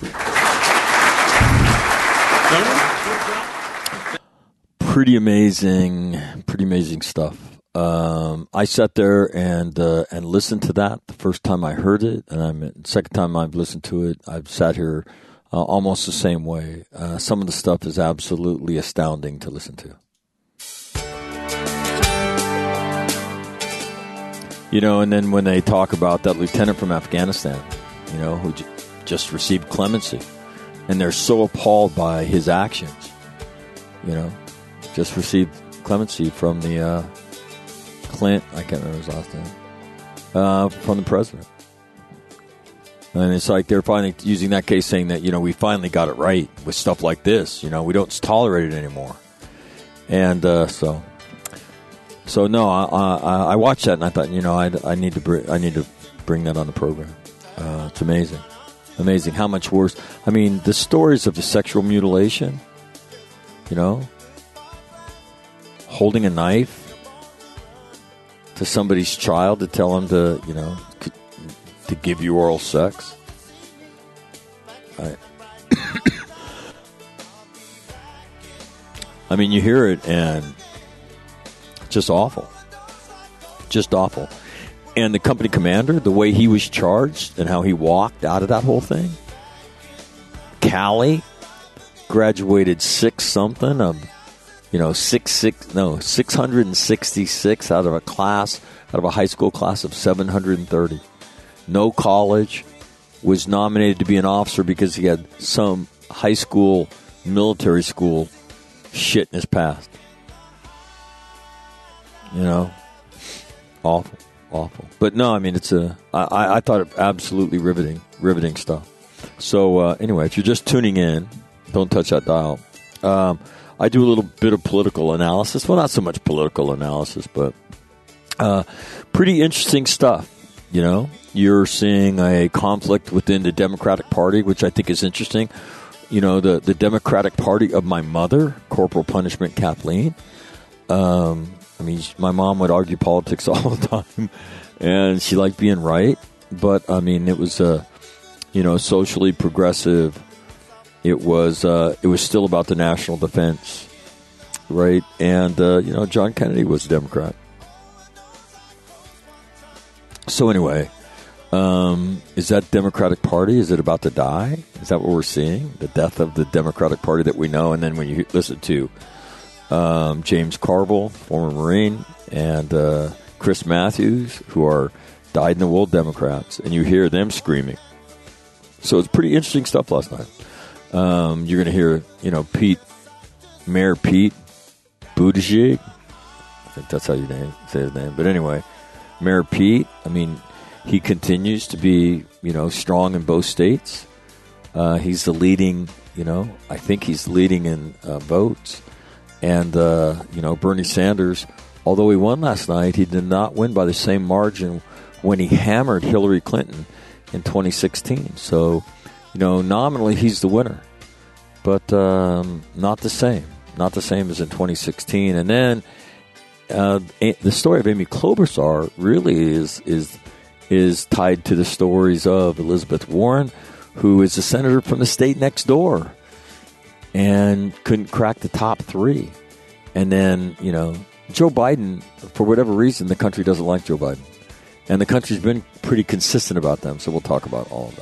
Pretty amazing stuff. I sat there and listened to that the first time I heard it, and the second time I've listened to it, I've sat here almost the same way. Some of the stuff is absolutely astounding to listen to. And then when they talk about that lieutenant from Afghanistan, who just received clemency, and they're so appalled by his actions, just received clemency from the Clint, I can't remember his last name, from the president. And it's like they're finally using that case saying that, we finally got it right with stuff like this. We don't tolerate it anymore. And so no, I watched that and I thought, I need to bring that on the program. It's amazing how much worse. The stories of the sexual mutilation holding a knife to somebody's child to tell them to give you oral sex. I mean, you hear it and just awful. Just awful. And the company commander, the way he was charged and how he walked out of that whole thing. Callie graduated 666 out of a high school class of 730. No college, was nominated to be an officer because he had some high school, military school shit in his past. Awful. But no, I mean, I thought it absolutely riveting stuff. So anyway, if you're just tuning in, don't touch that dial. I do a little bit of political analysis. Well, not so much political analysis, but pretty interesting stuff. You're seeing a conflict within the Democratic Party, which I think is interesting. The Democratic Party of my mother, Corporal Punishment Kathleen. My mom would argue politics all the time, and she liked being right. But, it was, socially progressive. It was still about the national defense, right? And, John Kennedy was a Democrat. So anyway, is that Democratic Party? Is it about to die? Is that what we're seeing? The death of the Democratic Party that we know? And then when you listen to James Carville, former Marine, and Chris Matthews, who died in the wool Democrats, and you hear them screaming. So it's pretty interesting stuff last night. You're going to hear, Mayor Pete Buttigieg. I think that's how you say his name. But anyway, Mayor Pete, he continues to be, strong in both states. He's the leading, I think he's leading in votes. And, Bernie Sanders, although he won last night, he did not win by the same margin when he hammered Hillary Clinton in 2016. So, nominally he's the winner. But not the same. Not the same as in 2016. And then the story of Amy Klobuchar really is tied to the stories of Elizabeth Warren, who is a senator from the state next door and couldn't crack the top three. And then, Joe Biden, for whatever reason, the country doesn't like Joe Biden. And the country's been pretty consistent about them, so we'll talk about all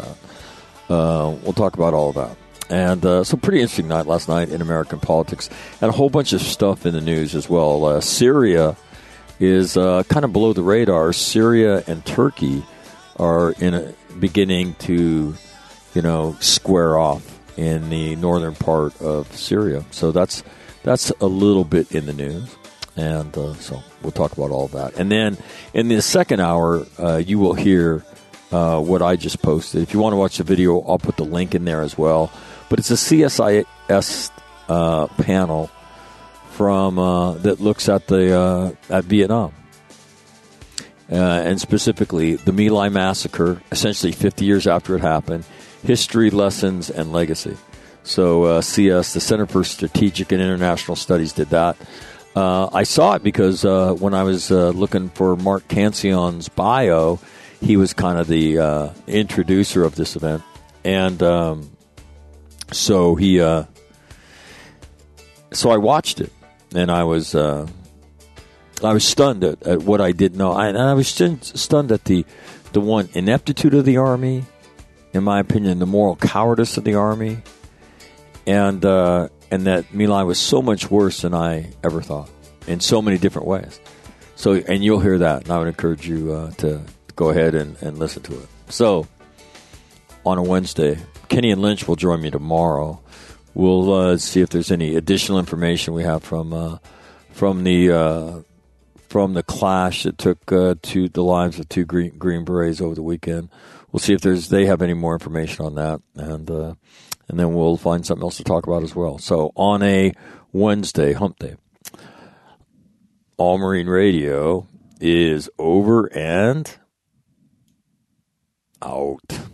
of that. And so pretty interesting night last night in American politics. And a whole bunch of stuff in the news as well. Syria is kind of below the radar. Syria and Turkey are beginning to, square off in the northern part of Syria. So that's a little bit in the news. And so we'll talk about all of that. And then in the second hour, you will hear what I just posted. If you want to watch the video, I'll put the link in there as well. But it's a CSIS panel from that looks at at Vietnam. And specifically the My Lai massacre, essentially 50 years after it happened, history, lessons, and legacy. So CS, the Center for Strategic and International Studies, did that. I saw it because when I was looking for Mark Cancion's bio, he was kind of the introducer of this event. And so I watched it, and I was stunned at what I did know. And I was stunned at the one ineptitude of the Army, in my opinion, the moral cowardice of the Army, and that My Lai was so much worse than I ever thought in so many different ways. So, and you'll hear that, and I would encourage you to go ahead and listen to it. So, on a Wednesday, Kenny and Lynch will join me tomorrow. We'll see if there's any additional information we have from the clash that took to the lives of two Green Berets over the weekend. We'll see if they have any more information on that, and then we'll find something else to talk about as well. So on a Wednesday, hump day, All Marine Radio is over and out.